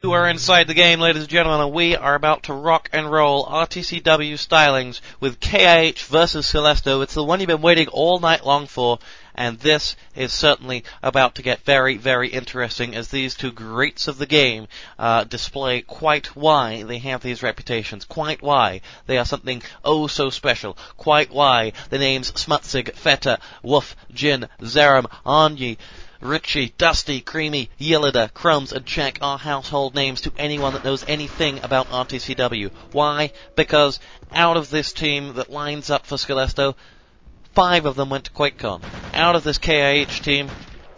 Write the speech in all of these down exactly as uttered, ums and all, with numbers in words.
who are inside the game, ladies and gentlemen, and we are about to rock and roll R T C W stylings with K I H versus Celesto. It's the one you've been waiting all night long for, and this is certainly about to get very, very interesting as these two greats of the game uh, display quite why they have these reputations, quite why they are something oh so special, quite why the names Smutzig, Feta, Woof, Jin, Zerum, Anyi, Richie, Dusty, Creamy, Yelida, Crumbs, and Check are household names to anyone that knows anything about R T C W. Why? Because out of this team that lines up for Scalesto, five of them went to QuakeCon. Out of this K I H team,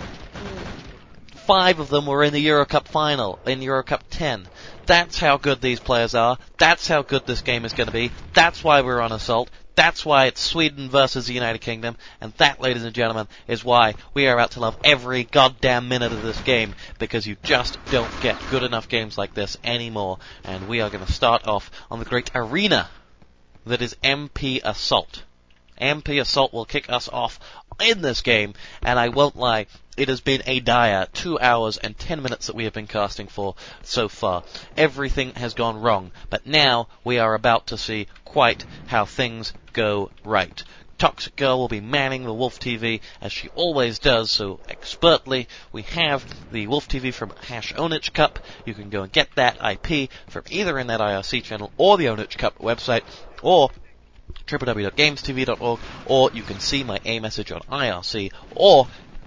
five of them were in the Eurocup final, in Eurocup ten. That's how good these players are. That's how good this game is going to be. That's why we're on Assault. That's why it's Sweden versus the United Kingdom, and that, ladies and gentlemen, is why we are about to love every goddamn minute of this game, because you just don't get good enough games like this anymore, and we are going to start off on the great arena that is M P Assault. M P Assault will kick us off in this game, and I won't lie, it has been a dire two hours and ten minutes that we have been casting for so far. Everything has gone wrong, but now we are about to see quite how things go right. Toxic Girl will be manning the Wolf T V, as she always does so expertly. We have the Wolf T V from Hash Onich Cup. You can go and get that I P from either in that I R C channel or the Onich Cup website, or w w w dot games t v dot org, or you can see my A message on I R C, or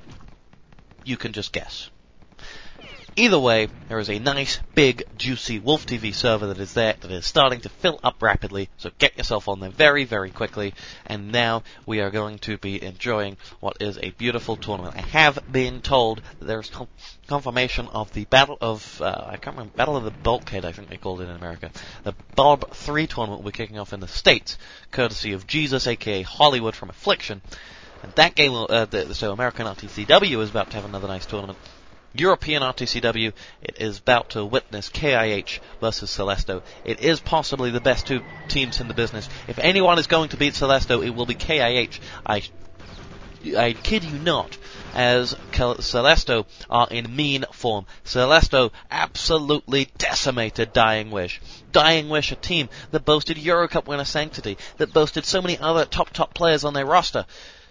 you can just guess. Either way, there is a nice, big, juicy Wolf T V server that is there, that is starting to fill up rapidly, so get yourself on there very, very quickly, and now we are going to be enjoying what is a beautiful tournament. I have been told that there is com- confirmation of the Battle of, uh, I can't remember, Battle of the Bulkhead, I think they called it in America. The Bob three tournament will be kicking off in the States, courtesy of Jesus, aka Hollywood from Affliction, and that game will, uh, the, so American R T C W is about to have another nice tournament. European R T C W, it is about to witness K I H versus Celesto. It is possibly the best two teams in the business. If anyone is going to beat Celesto, it will be K I H. I, I kid you not, as Celesto are in mean form. Celesto absolutely decimated Dying Wish. Dying Wish, a team that boasted Eurocup winner Sanctity, that boasted so many other top, top players on their roster,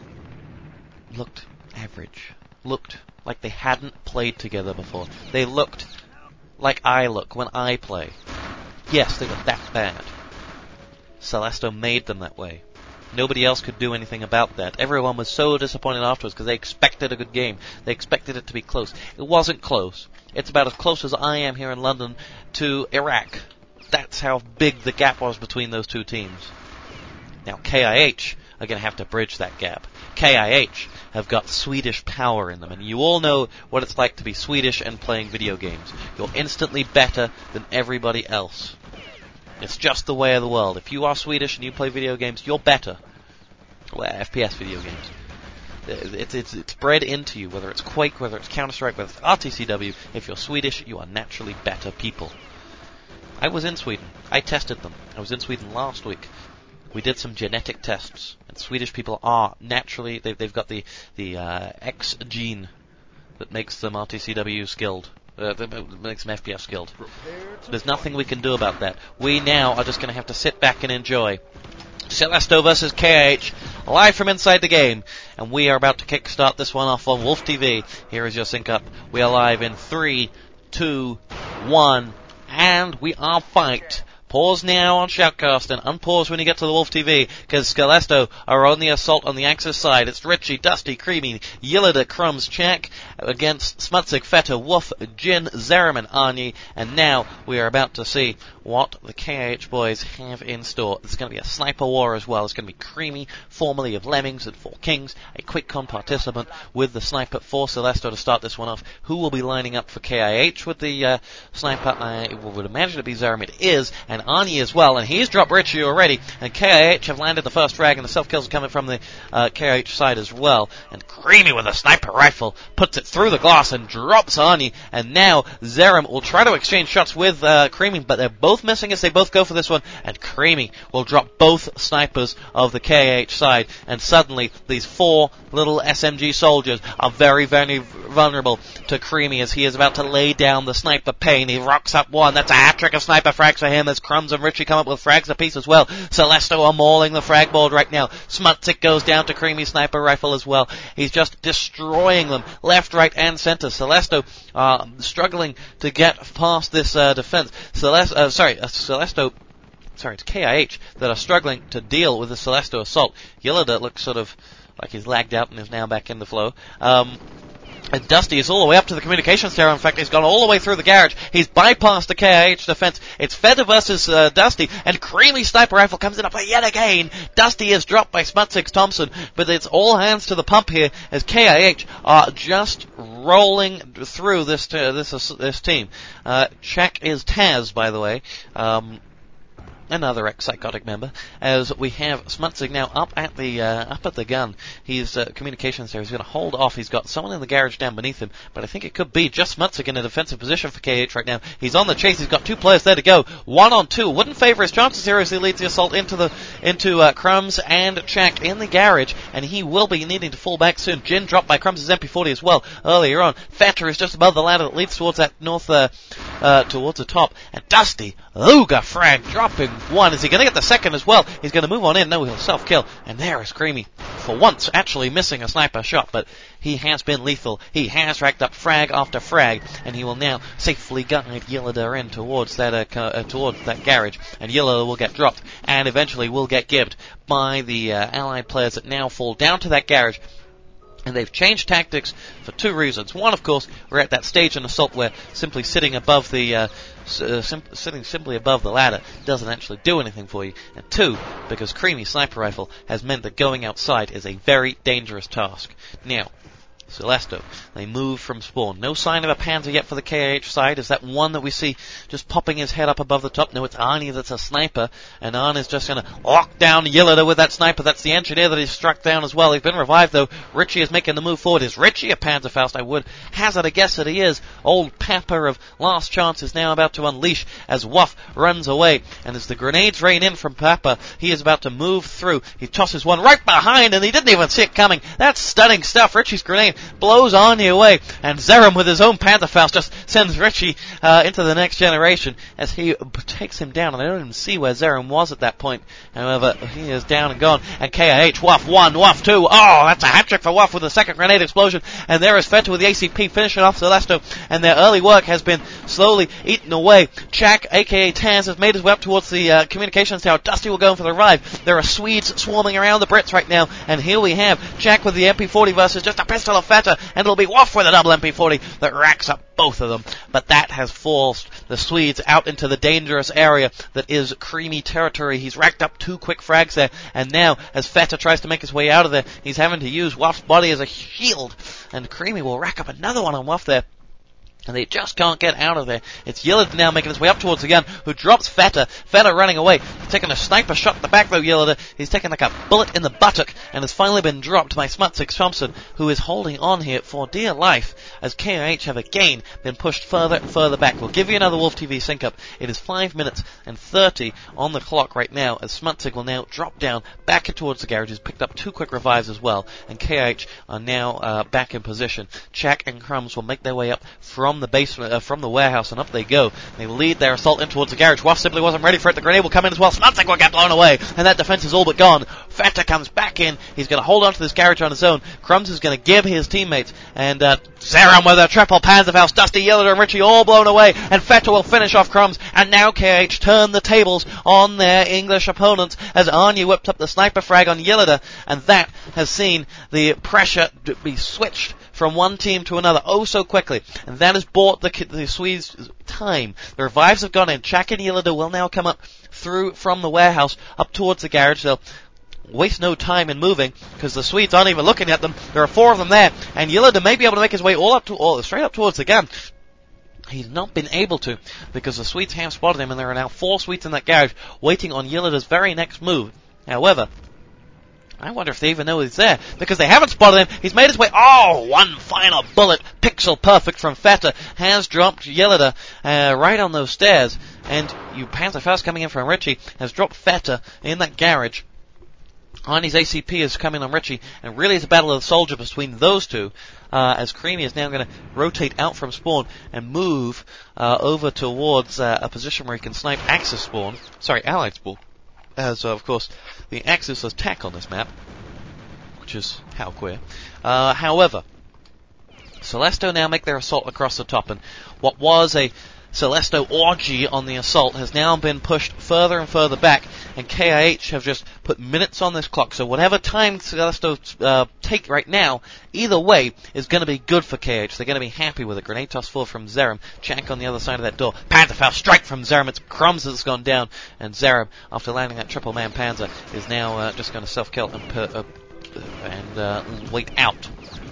looked average. Looked like they hadn't played together before. They looked like I look when I play. Yes, they were that bad. Celesto made them that way. Nobody else could do anything about that. Everyone was so disappointed afterwards because they expected a good game. They expected it to be close. It wasn't close. It's about as close as I am here in London to Iraq. That's how big the gap was between those two teams. Now K I H are going to have to bridge that gap. K I H have got Swedish power in them, and you all know what it's like to be Swedish and playing video games. You're instantly better than everybody else. It's just the way of the world. If you are Swedish and you play video games, you're better. Well, F P S video games. It's, it's, it's bred into you, whether it's Quake, whether it's Counter-Strike, whether it's R T C W. If you're Swedish, you are naturally better people. I was in Sweden. I tested them. I was in Sweden last week. We did some genetic tests, and Swedish people are naturally, they've, they've got the, the uh, X gene that makes them R T C W skilled, uh, that makes them F P S skilled. There's nothing we can do about that. We now are just going to have to sit back and enjoy Celesto versus K I H, live from inside the game, and we are about to kickstart this one off on Wolf T V. Here is your sync up. We are live in three, two, one, and we are fight. Pause now on Shoutcast and unpause when you get to the Wolf T V, because Scalesto are on the assault on the Axis side. It's Richie, Dusty, Creamy, Yelida, Crumbs, Check against Smutzig, Feta, Woof, Jin, Zerum, and Arnie. And now we are about to see what the K I H boys have in store. There's going to be a sniper war as well. It's going to be Creamy, formerly of Lemmings and Four Kings, a QuakeCon participant with the sniper for Celesto to start this one off. Who will be lining up for K I H with the uh, sniper? I would imagine it be Zerum. It is, and Arnie as well, and he's dropped Richie already, and K I H have landed the first frag, and the self-kills are coming from the uh, K I H side as well, and Creamy with a sniper rifle puts it through the glass and drops Arnie, and now Zerum will try to exchange shots with uh, Creamy, but they're both missing as they both go for this one, and Creamy will drop both snipers of the K I H side, and suddenly these four little S M G soldiers are very, very vulnerable to Creamy as he is about to lay down the sniper pain. He rocks up one. That's a hat-trick of sniper frags for him as Crumbs and Richie come up with frags apiece as well. Celesto are mauling the frag board right now. Smutsik goes down to Creamy sniper rifle as well. He's just destroying them left, right, and center. Celesto uh, struggling to get past this uh, defense. Celest- uh, sorry, uh, Celesto Sorry, it's K I H that are struggling to deal with the Celesto assault. Yellida looks sort of like he's lagged out and is now back in the flow. Um, and Dusty is all the way up to the communications tower. In fact, he's gone all the way through the garage. He's bypassed the K I H defense. It's Feta versus uh, Dusty, and Creamy sniper rifle comes in up yet again. Dusty is dropped by Smutsix Thompson, but it's all hands to the pump here as K I H are just rolling through this t- this uh, this team. Uh, check is Taz, by the way. Um, Another ex-psychotic member, as we have Smutsig now up at the uh, up at the gun. He's uh, communications there. He's going to hold off. He's got someone in the garage down beneath him, but I think it could be just Smutsig in a defensive position for K H right now. He's on the chase. He's got two players there to go. One on two. Wouldn't favour his chances here as he leads the assault into the into uh, Crumbs and Chak in the garage, and he will be needing to fall back soon. Jin dropped by Crumbs' M P forty as well earlier on. Feta is just above the ladder that leads towards that north uh, uh, towards the top, and Dusty Luga frag dropping one. Is he going to get the second as well? He's going to move on in. No, he'll self-kill. And there is Creamy, for once, actually missing a sniper shot, but he has been lethal. He has racked up frag after frag, and he will now safely guide Yellida in towards that uh, uh, towards that garage, and Yellida will get dropped, and eventually will get gibbed by the uh, allied players that now fall down to that garage. And they've changed tactics for two reasons. One, of course, we're at that stage in assault where simply sitting above the uh, uh, sim- sitting simply above the ladder doesn't actually do anything for you. And two, because Creamy sniper rifle has meant that going outside is a very dangerous task. Now, Celesto, they move from spawn. No sign of a Panzer yet for the K I H side. Is that one that we see just popping his head up above the top? No, it's Arnie that's a sniper, and Arnie's just going to lock down Yellida with that sniper. That's the engineer that he's struck down as well. He's been revived, though. Richie is making the move forward. Is Richie a Panzerfaust? I would hazard a guess that he is. Old Papa of Last Chance is now about to unleash as Wuff runs away, and as the grenades rain in from Papa, he is about to move through. He tosses one right behind, and he didn't even see it coming. That's stunning stuff. Richie's grenade blows Arnie away, and Zerum with his own Pantherfaust just sends Richie uh, into the next generation as he takes him down, and I don't even see where Zerum was at that point. However, he is down and gone, and K I H, Wuff one, Wuff two, oh, that's a hat-trick for Wuff with a second grenade explosion, and there is Feta with the A C P finishing off Celesto, and their early work has been slowly eaten away. Chak, aka Taz, has made his way up towards the uh, communications tower. Dusty will go in for the revive. There are Swedes swarming around the Brits right now, and here we have Chak with the M P forty versus just a pistol of Feta, and it'll be Wuff with a double M P forty that racks up both of them. But that has forced the Swedes out into the dangerous area that is Creamy territory. He's racked up two quick frags there, and now as Feta tries to make his way out of there, he's having to use Wuff's body as a shield, and Creamy will rack up another one on Wuff there. And they just can't get out of there. It's Yellida now making his way up towards the gun, who drops Feta. Feta running away. He's taking a sniper shot at the back though, Yellida. He's taken like a bullet in the buttock and has finally been dropped by Smutsix Thompson, who is holding on here for dear life as K I H have again been pushed further and further back. We'll give you another Wolf T V sync up. It is five minutes and thirty on the clock right now as Smutsig will now drop down back towards the garage. He's picked up two quick revives as well, and K I H are now uh, back in position. Chak and Crumbs will make their way up from the basement, uh, from the warehouse, and up they go. They lead their assault in towards the garage. Wuff simply wasn't ready for it. The grenade will come in as well. Smutsig will get blown away, and that defense is all but gone. Feta comes back in. He's going to hold on to this garage on his own. Crumbs is going to give his teammates, and uh, Zerum with a triple Panzerfaust. Dusty, Yellida, and Richie all blown away, and Feta will finish off Crumbs, and now K I H turn the tables on their English opponents as Arnie whipped up the sniper frag on Yellida, and that has seen the pressure be switched from one team to another oh so quickly, and that has bought the, the Swedes time. The revives have gone in. Chak and Yellida will now come up through from the warehouse up towards the garage. They'll waste no time in moving because the Swedes aren't even looking at them. There are four of them there, and Yellida may be able to make his way all up to all straight up towards the gun. He's not been able to, because the Swedes have spotted him, and there are now four Swedes in that garage waiting on Yelada's very next move. However, I wonder if they even know he's there, because they haven't spotted him. He's made his way. Oh, one final bullet, pixel perfect from Feta, has dropped Yelada uh, right on those stairs. And you Panzerfaust coming in from Ritchie has dropped Feta in that garage. Arnie's A C P is coming on Ritchie, and really it's a battle of the soldier between those two, uh, as Creamy is now going to rotate out from spawn and move uh, over towards uh, a position where he can snipe Axis spawn, sorry, Allied spawn, as uh, of course the Axis attack on this map, which is how queer. Uh, however, Celesto now make their assault across the top, and what was a Celesto orgy on the assault has now been pushed further and further back, and K I H have just put minutes on this clock, so whatever time Celesto uh, take right now, either way, is going to be good for K I H. They're going to be happy with it. Grenade toss full from Zerem, Chak on the other side of that door, Panzerfaust strike from Zerem, it's crumbs that's gone down, and Zerem, after landing that triple man Panzer, is now uh, just going to self-kill and, per, uh, and uh, wait out.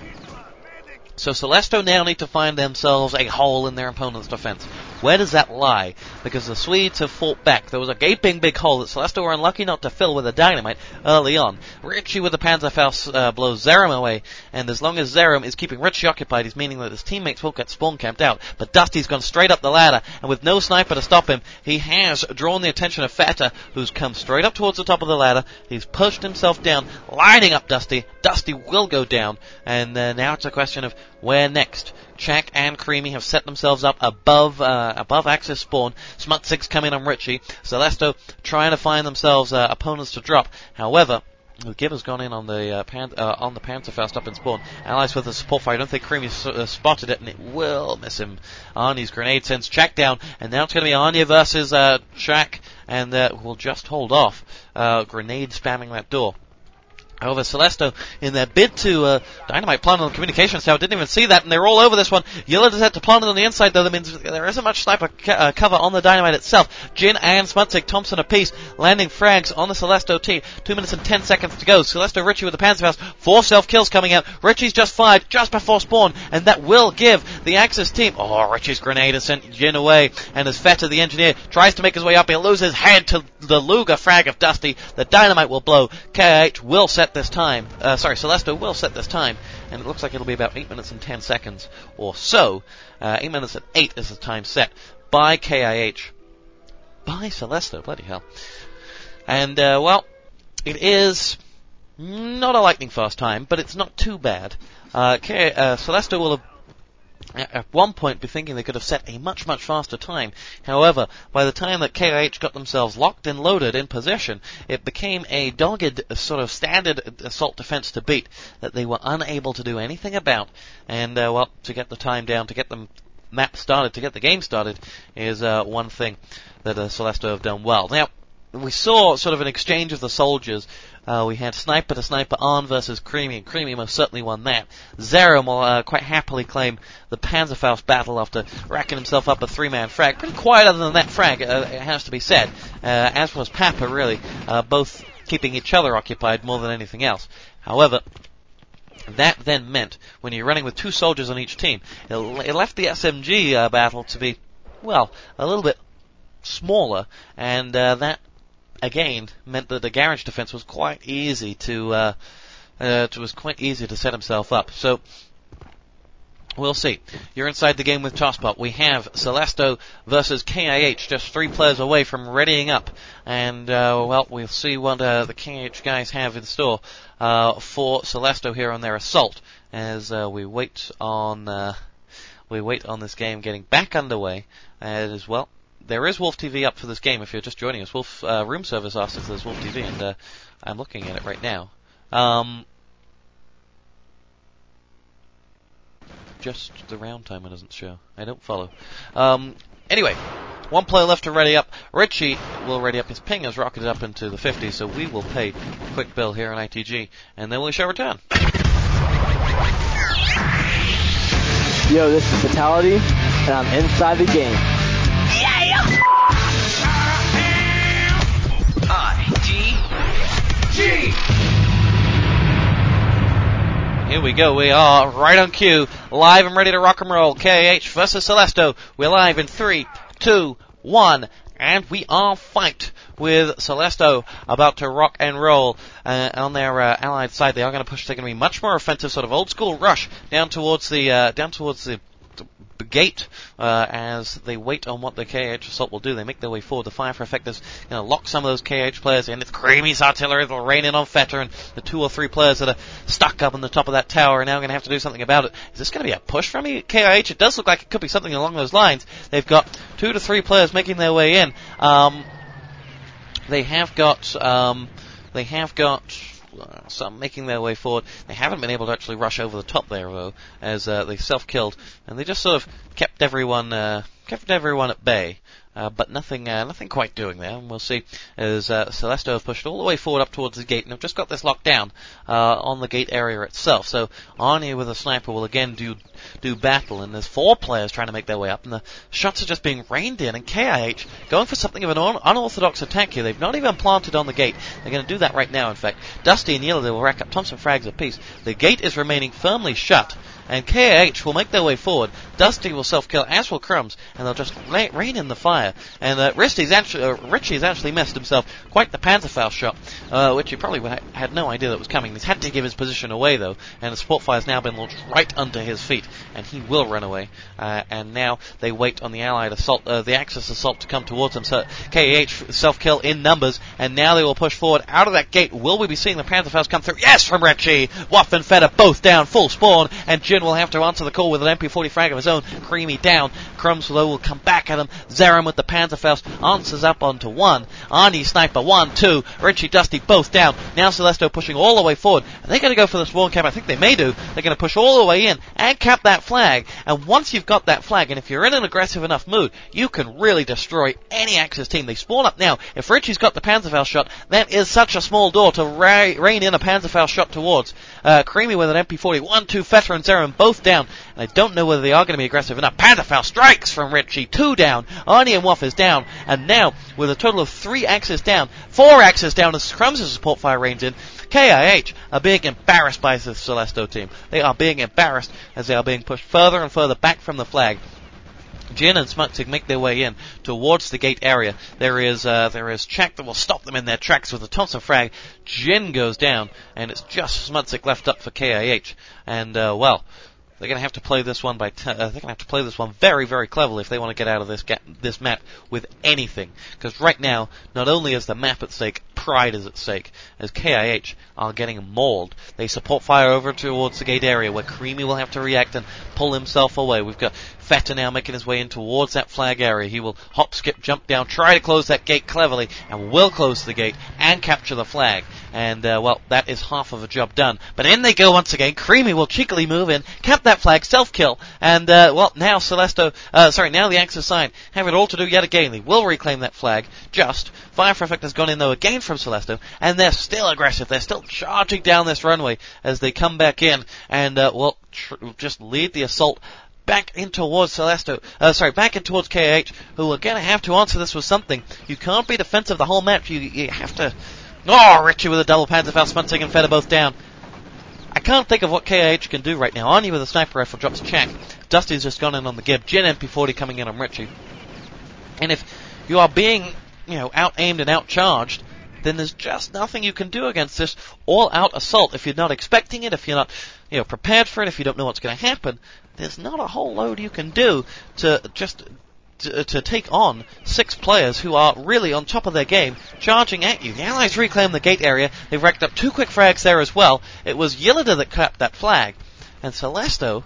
So Celesto now need to find themselves a hole in their opponent's defense. Where does that lie? Because the Swedes have fought back. There was a gaping big hole that Celesto were unlucky not to fill with a dynamite early on. Ritchie with the Panzerfaust uh, blows Zerem away, and as long as Zerem is keeping Ritchie occupied, he's meaning that his teammates will get spawn camped out. But Dusty's gone straight up the ladder, and with no sniper to stop him, he has drawn the attention of Feta, who's come straight up towards the top of the ladder. He's pushed himself down, lining up Dusty. Dusty will go down, and uh, now it's a question of where next. Chak and Creamy have set themselves up above uh, above Axis spawn. Smutsig's coming on Ritchie. Celesto trying to find themselves uh, opponents to drop. However, Gibb has gone in on the uh, pan- uh, on the Panzerfaust up in spawn. Allies with the support fire. I don't think Creamy uh, spotted it, and it will miss him. Arnie's grenade sends Chak down, and now it's going to be Arnie versus uh, Chak, and uh, we'll just hold off. Uh, grenade spamming that door. However, Celesto, in their bid to uh, dynamite plant on the communications tower, didn't even see that, and they're all over this one. Yellow had to plant it on the inside, though. That means there isn't much sniper ca- uh, cover on the dynamite itself. Jin and Smutsig, Thompson apiece, landing frags on the Celesto team. Two minutes and ten seconds to go. Celesto Ritchie with the Panzerfaust. Four self-kills coming out. Ritchie's just fired just before spawn, and that will give the Axis team... Oh, Ritchie's grenade has sent Jin away, and as Feta, the engineer, tries to make his way up, he'll lose his head to the Luger frag of Dusty. The dynamite will blow. K I H will set this time. Uh, sorry, Celesto will set this time, and it looks like it'll be about eight minutes and ten seconds or so. Uh, eight minutes and eight is the time set by K I H. By Celesto, bloody hell. And, uh, well, it is not a lightning fast time, but it's not too bad. Uh, K- uh, Celesto will have at one point be thinking they could have set a much, much faster time. However, by the time that K I H got themselves locked and loaded in position, it became a dogged sort of standard assault defense to beat that they were unable to do anything about. And, uh, well, to get the time down, to get the map started, to get the game started, is uh, one thing that uh, Celesto have done well. Now, we saw sort of an exchange of the soldiers. Uh, we had sniper to sniper on versus Creamy, and Creamy most certainly won that. Zerem will uh, quite happily claim the Panzerfaust battle after racking himself up a three-man frag. Pretty quiet other than that frag, uh, it has to be said. Uh, as was Papa, really, uh, both keeping each other occupied more than anything else. However, that then meant, when you're running with two soldiers on each team, it, it left the S M G uh, battle to be, well, a little bit smaller, and uh, that again meant that the garage defense was quite easy to uh, uh it was quite easy to set himself up. So we'll see. You're inside the game with Tosspot. We have Celesto versus K I H, just three players away from readying up, and uh, well, we'll see what uh, the K I H guys have in store uh, for Celesto here on their assault as uh, we wait on uh, we wait on this game getting back underway. And as well, there is Wolf T V up for this game if you're just joining us. Wolf uh, Room Service asked if there's Wolf T V, and uh, I'm looking at it right now. Um, just the round timer doesn't show. I don't follow. Um, anyway, one player left to ready up. Ritchie will ready up. His ping has rocketed up into the fifties, so we will pay a quick bill here on I T G, and then we shall return. Yo, this is Fatality, and I'm inside the game. I T G. Here we go. We are right on cue, live and ready to rock and roll. K A H versus Celesto. We're live in three, two, one, and we are fight with Celesto about to rock and roll. Uh, on their uh, allied side, they are going to push. They're going to be much more offensive, sort of old school rush down towards the uh, down towards the gate uh, as they wait on what the K A H assault will do. They make their way forward. The Fire for Effect is going to lock some of those K A H players in. It's Creamy's artillery that will rain in on Fetter, and the two or three players that are stuck up on the top of that tower are now going to have to do something about it. Is this going to be a push from K A H? It does look like it could be something along those lines. They've got two to three players making their way in. Um, they have got um, they have got Uh, some making their way forward. They haven't been able to actually rush over the top there, though, as uh, they self-killed, and they just sort of kept everyone uh, kept everyone at bay. Uh, but nothing, uh, nothing quite doing there. And we'll see as uh, Celesto have pushed all the way forward up towards the gate, and have just got this locked down uh, on the gate area itself. So Arnie with a sniper will again do do battle, and there's four players trying to make their way up, and the shots are just being rained in. And K I H going for something of an un- unorthodox attack here. They've not even planted on the gate. They're going to do that right now. In fact, Dusty and Yellow will rack up Thompson frags apiece. The gate is remaining firmly shut, and K A H will make their way forward. Dusty will self-kill, as will Crumbs, and they'll just la- rain in the fire. And uh, Richie's actually, uh, Richie's actually missed himself quite the Panzerfaust shot, uh, which he probably ha- had no idea that was coming. He's had to give his position away, though, and the support fire's now been launched right under his feet, and he will run away. Uh, and now they wait on the Allied assault, uh, the Axis assault to come towards them. So K A H self-kill in numbers, and now they will push forward out of that gate. Will we be seeing the Panzerfaust come through? Yes, from Richie! Waff and Feder both down, full spawn, and Jin will have to answer the call with an M P forty frag of his own. Creamy down. Crumbs though will come back at him. Zerum with the Panzerfaust answers up onto one. Arnie sniper one, two. Richie, Dusty both down. Now Celesto pushing all the way forward. Are they going to go for the spawn cap? I think they may do. They're going to push all the way in and cap that flag. And once you've got that flag, and if you're in an aggressive enough mood, you can really destroy any Axis team. They spawn up now. If Richie's got the Panzerfaust shot, that is such a small door to ra- rain in a Panzerfaust shot towards. Uh, Creamy with an M P forty. One, two. Fetter and Zerum both down. And I don't know whether they are going to be aggressive enough. Panzerfaust strikes from Richie. Two down. Arnie and Waff is down. And now, with a total of three Axis down, four Axis down as Crumbs' support fire rains in, K I H are being embarrassed by the Celesto team. They are being embarrassed as they are being pushed further and further back from the flag. Jin and Smutsig make their way in towards the gate area. There is uh, there is Chak that will stop them in their tracks with a Thompson frag. Jin goes down, and it's just Smutsig left up for K I H. And, uh, well, they're going to have to play this one by. T- uh, they're going to have to play this one very, very cleverly if they want to get out of this ga- this map with anything. Because right now, not only is the map at stake, pride is at stake. As K I H are getting mauled, they support fire over towards the gate area where Creamy will have to react and pull himself away. We've got Fetter now making his way in towards that flag area. He will hop, skip, jump down, try to close that gate cleverly, and will close the gate and capture the flag. And, uh, well, that is half of a job done. But in they go once again. Creamy will cheekily move in, cap that flag, self-kill, and, uh, well, now Celesto, uh, sorry, now the Axis side have it all to do yet again. They will reclaim that flag, just. Fire for Effect has gone in, though, again from Celesto, and they're still aggressive. They're still charging down this runway as they come back in, and, uh, well, tr- just lead the assault back in towards Celesto, uh, sorry, back in towards K H, who are going to have to answer this with something. You can't be defensive the whole match. You, you have to. Oh, Richie with a double Panzerfaust, Smutsig and Feder both down. I can't think of what K H can do right now. Arnie with a sniper rifle drops Chak. Dusty's just gone in on the Gib. Jin M P forty coming in on Richie. And if you are being, you know, out-aimed and out-charged, then there's just nothing you can do against this all-out assault. If you're not expecting it, if you're not, you know, prepared for it, if you don't know what's going to happen, there's not a whole load you can do to just to, to take on six players who are really on top of their game, charging at you. The Allies reclaim the gate area. They've racked up two quick frags there as well. It was Yelida that capped that flag, and Celesto.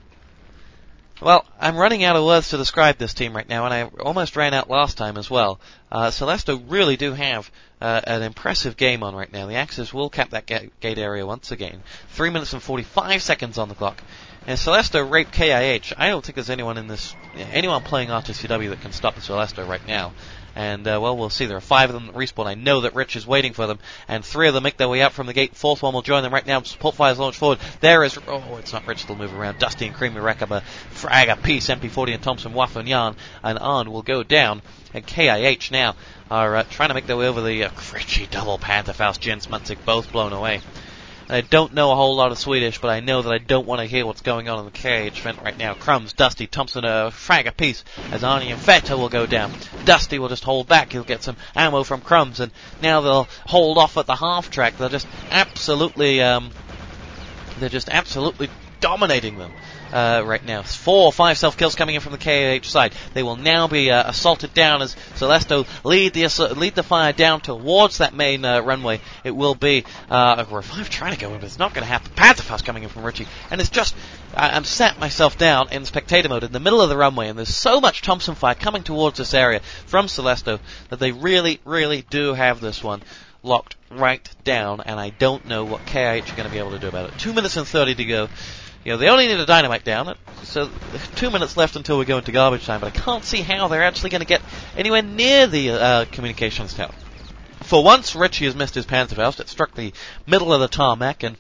Well, I'm running out of words to describe this team right now, and I almost ran out last time as well. Uh, Celesto really do have uh, an impressive game on right now. The Axis will cap that ga- gate area once again. Three minutes and forty-five seconds on the clock. And Celesto raped K I H. I don't think there's anyone in this, anyone playing R T C W that can stop the Celesto right now. And, uh, well, we'll see. There are five of them that respawn. I know that Rich is waiting for them. And three of them make their way out from the gate. Fourth one will join them right now. Support fire is launched forward. There is... Oh, it's not Rich. They'll move around. Dusty and Creamy rack up a frag apiece. M P forty and Thompson, Waff and Yarn. And Arn will go down. And K I H now are uh, trying to make their way over the... Uh, Richie double Panzerfaust, Jin Smutsig both blown away. And I don't know a whole lot of Swedish, but I know that I don't want to hear what's going on in the K H event right now. Crumbs, Dusty, Thompson, a frag apiece as Arnie and Feta will go down. Dusty will just hold back. He'll get some ammo from Crumbs, and now they'll hold off at the half track. They're just absolutely, um, they're just absolutely dominating them. Uh, right now. Four or five self-kills coming in from the K H side. They will now be uh, assaulted down as Celesto lead the assault, lead the fire down towards that main uh, runway. It will be uh, a revive trying to go in, but it's not going to happen. Pantherfaust coming in from Richie, and it's just I, I'm sat myself down in spectator mode in the middle of the runway, and there's so much Thompson fire coming towards this area from Celesto that they really, really do have this one locked right down, and I don't know what K H are going to be able to do about it. Two minutes and thirty to go. You know, they only need a dynamite down, so two minutes left until we go into garbage time, but I can't see how they're actually going to get anywhere near the uh, communications tower. For once, Richie has missed his Panzerfaust. It struck the middle of the tarmac, and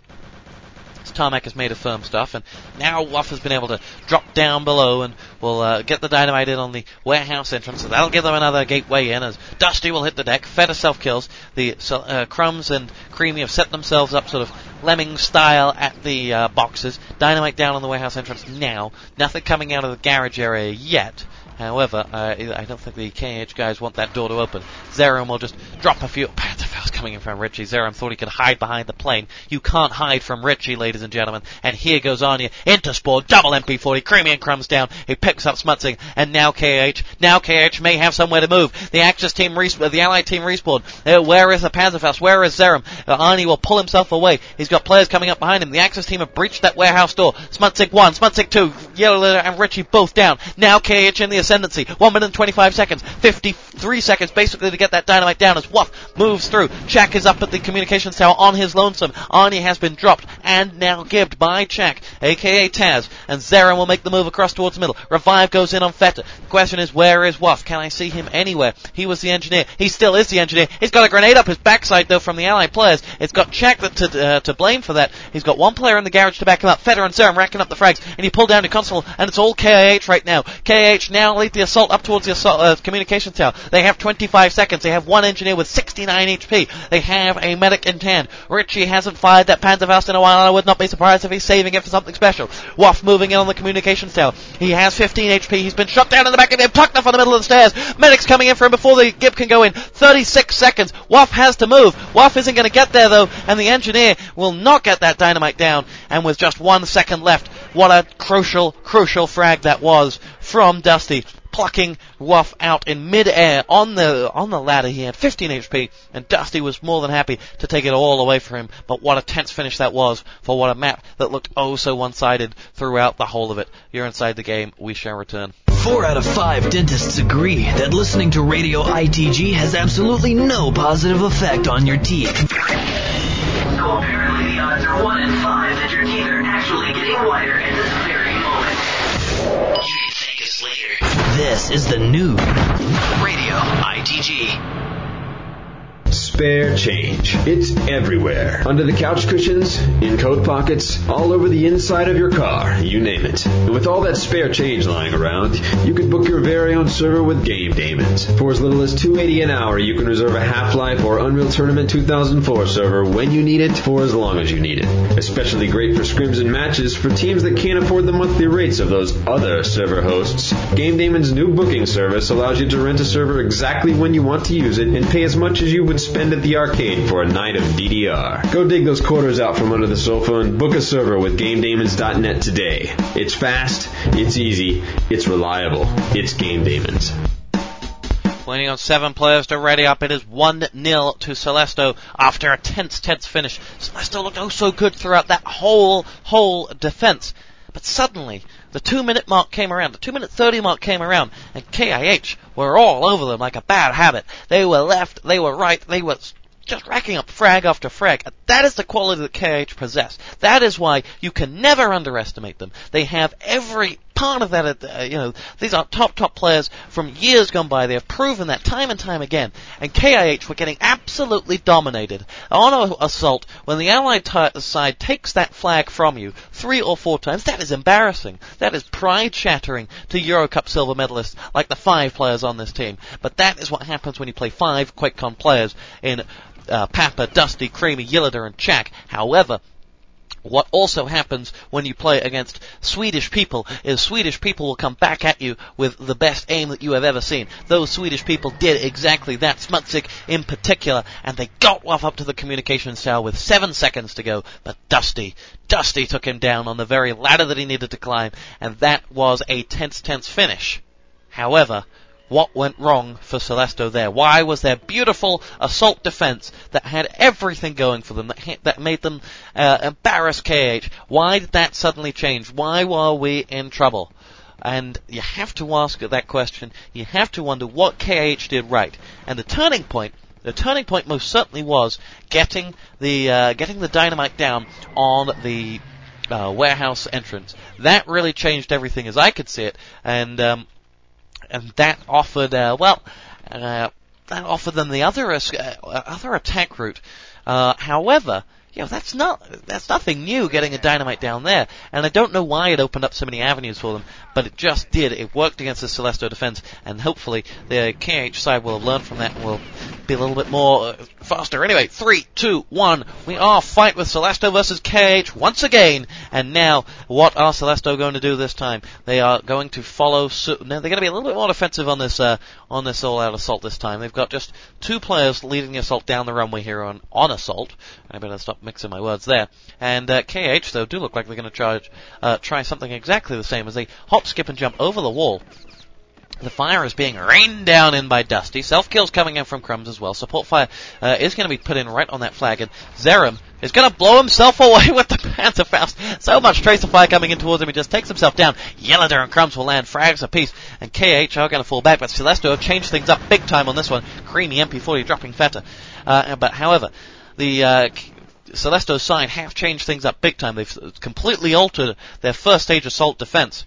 his tarmac is made of firm stuff, and now Wuff has been able to drop down below and will uh, get the dynamite in on the warehouse entrance, so that'll give them another gateway in as Dusty will hit the deck. Feta self-kills. The uh, Crumbs and Creamy have set themselves up sort of lemming style at the uh, boxes. Dynamite down on the warehouse entrance now. Nothing coming out of the garage area yet. However, uh, I don't think the K H guys want that door to open. Zerum will just drop a few. Pantherfaust coming in from Richie. Zerum thought he could hide behind the plane. You can't hide from Richie, ladies and gentlemen. And here goes Anya into Spore. Double M P forty. Creamy and Crumbs down. He picks up Smutzing. And now K H. Now K H may have somewhere to move. The Axis team, resp- the Allied team respawn. Uh, where is the Panzerfaust? Where is Zerum? Uh, Arnie will pull himself away. He's got players coming up behind him. The Axis team have breached that warehouse door. Smutzig one. Smutzig two. Yellow and Richie both down. Now K H in the ascendancy. One minute and twenty-five seconds. fifty-three seconds basically to get that dynamite down as Wuff moves through. Chak is up at the communications tower on his lonesome. Arnie has been dropped and now gibbed by Chak, aka Taz. And Zerum will make the move across towards the middle. Revive goes in on Feta. The question is, where is Wuff? Can I see him anywhere? He was the engineer. He still is the engineer. He's got a grenade up his backside though from the Allied players. It's got Chak that to, uh, to blame for that. He's got one player in the garage to back him up. Feta and Zerum racking up the frags. And you pull down to console and it's all K H right now. K H now lead the assault up towards the assault, uh, communications tower. They have twenty-five seconds. They have one engineer with sixty-nine H P. They have a medic in hand. Richie hasn't fired that Panzerfaust in a while, and I would not be surprised if he's saving it for something special. Wuff moving in on the communications tower. He has fifteen H P. He's been shot down in the back of him. Tucked off on the middle of the stairs. Medic's coming in for him before the Gib can go in. thirty-six seconds. Wuff has to move. Wuff isn't going to get there though, and the engineer will not get that dynamite down. And with just one second left, what a crucial, crucial frag that was from Dusty, plucking Wuff out in mid-air on the on the ladder. He had fifteen H P, and Dusty was more than happy to take it all away from him. But what a tense finish that was for what a map that looked oh so one-sided throughout the whole of it. You're inside the game. We shall return. Four out of five dentists agree that listening to Radio I T G has absolutely no positive effect on your teeth. So apparently the odds are one in five that your teeth are actually getting whiter at this very moment. You can thank us later. This is the new Radio I T G. Spare change. It's everywhere. Under the couch cushions, in coat pockets, all over the inside of your car, you name it. And with all that spare change lying around, you can book your very own server with Game Daemons. For as little as two dollars and eighty cents an hour, you can reserve a Half-Life or Unreal Tournament two thousand four server when you need it for as long as you need it. Especially great for scrims and matches for teams that can't afford the monthly rates of those other server hosts. Game Daemons' new booking service allows you to rent a server exactly when you want to use it and pay as much as you would spend at the arcade for a night of D D R. Go dig those quarters out from under the sofa and book a server with Game Daemons dot net today. It's fast, it's easy, it's reliable. It's Game Daemons. Waiting on seven players to ready up. It is one nil to Celesto after a tense, tense finish. Celesto looked oh so good throughout that whole, whole defense. But suddenly, the two-minute mark came around, the two-minute thirty mark came around, and K I H were all over them like a bad habit. They were left, they were right, they were just racking up frag after frag. That is the quality that K H possess. That is why you can never underestimate them. They have every part of that, uh, you know, these are top, top players from years gone by. They have proven that time and time again. And K I H were getting absolutely dominated on an assault when the Allied t- side takes that flag from you three or four times. That is embarrassing. That is pride-shattering to Eurocup silver medalists like the five players on this team. But that is what happens when you play five QuakeCon players in Uh, Papa, Dusty, Creamy, Yilliter, and Chak. However, What also happens when you play against Swedish people is Swedish people will come back at you with the best aim that you have ever seen. Those Swedish people did exactly that, Smutsik in particular, and they got Waff up to the communications tower with seven seconds to go, but Dusty, Dusty took him down on the very ladder that he needed to climb, and that was a tense, tense finish. However, what went wrong for Celesto there? Why was their beautiful assault defense that had everything going for them, that, ha- that made them uh, embarrass K H, why did that suddenly change? Why were we in trouble? And you have to ask that question. You have to wonder what K H did right. And the turning point, the turning point most certainly was getting the uh, getting the dynamite down on the uh, warehouse entrance. That really changed everything as I could see it, and um, and that offered uh, well, uh, that offered them the other uh, other attack route. Uh, however, you know, that's not, that's nothing new, getting a dynamite down there. And I don't know why it opened up so many avenues for them, but it just did. It worked against the Celesto defense, and hopefully the K H side will have learned from that and will be a little bit more uh, faster. Anyway, three, two, one, we are fight with Celesto versus K H once again. And now, what are Celesto going to do this time? They are going to follow suit. Now, they're going to be a little bit more defensive on this, uh, on this all-out assault this time. They've got just two players leading the assault down the runway here on, on assault. I better stop mixing my words there. And uh, K H, though, do look like they're going to charge, uh, try something exactly the same as they hop, skip, and jump over the wall. The fire is being rained down in by Dusty. Self-kill's coming in from Crumbs as well. Support fire uh, is going to be put in right on that flag. And Zerum is going to blow himself away with the Panzerfaust. So much tracer fire coming in towards him, he just takes himself down. Yellowder and Crumbs will land frags apiece. And K H are going to fall back, but Celesto have changed things up big time on this one. Creamy M P forty dropping fatter. Uh, but however, the uh, Celesto's side have changed things up big time. They've completely altered their first stage assault defense.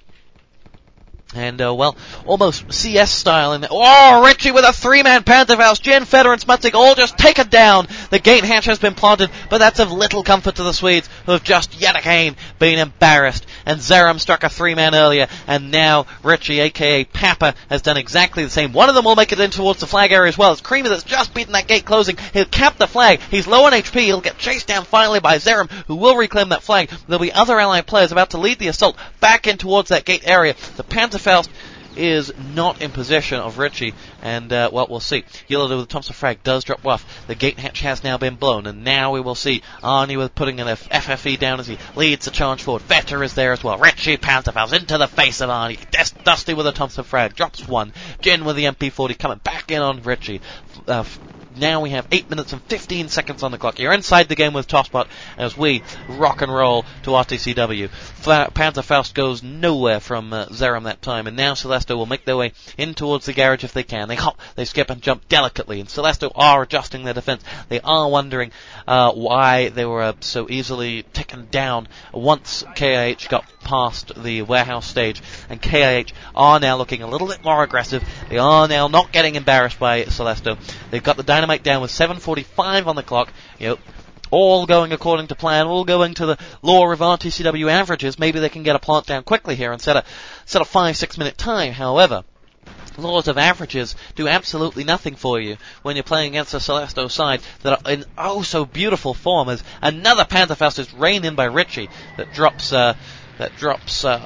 And, uh, well, almost C S style in there. Oh, Richie with a three-man Panzerfaust. Jin, Feder, and Smutsik all just taken down. The gate hatch has been planted, but that's of little comfort to the Swedes, who have just yet again been embarrassed. And Zerum struck a three-man earlier, and now Richie, aka Papa, has done exactly the same. One of them will make it in towards the flag area as well. It's Creamy that's just beaten that gate closing. He'll cap the flag. He's low on H P. He'll get chased down finally by Zerum, who will reclaim that flag. There'll be other allied players about to lead the assault back in towards that gate area. The Panzerfaust is not in possession of Richie, and, uh, well, we'll see. Yellowder with the Thompson frag does drop Waff. The gate hatch has now been blown, and now we will see Arnie with putting an F F E down as he leads the charge forward. Vetter is there as well. Richie Panzerfaust into the face of Arnie. Des- Dusty with a Thompson frag drops one. Jin with the M P forty coming back in on Richie. Uh, Now we have eight minutes and fifteen seconds on the clock. You're inside the game with Tosspot as we rock and roll to R T C W. F- Panzerfaust goes nowhere from uh, Zerum that time, and now Celesto will make their way in towards the garage if they can. They hop, they skip and jump delicately, and Celesto are adjusting their defense. They are wondering uh, why they were uh, so easily taken down once K H got past the warehouse stage, and K H are now looking a little bit more aggressive. They are now not getting embarrassed by Celesto. They've got the dynamite down with seven forty-five on the clock. You know, all going according to plan, all going to the law of R T C W averages. Maybe they can get a plant down quickly here and set a set a five six minute time. However, laws of averages do absolutely nothing for you when you're playing against a Celesto side that are in oh so beautiful form. As another Panzerfaust is reined in by Richie that drops uh, that drops uh,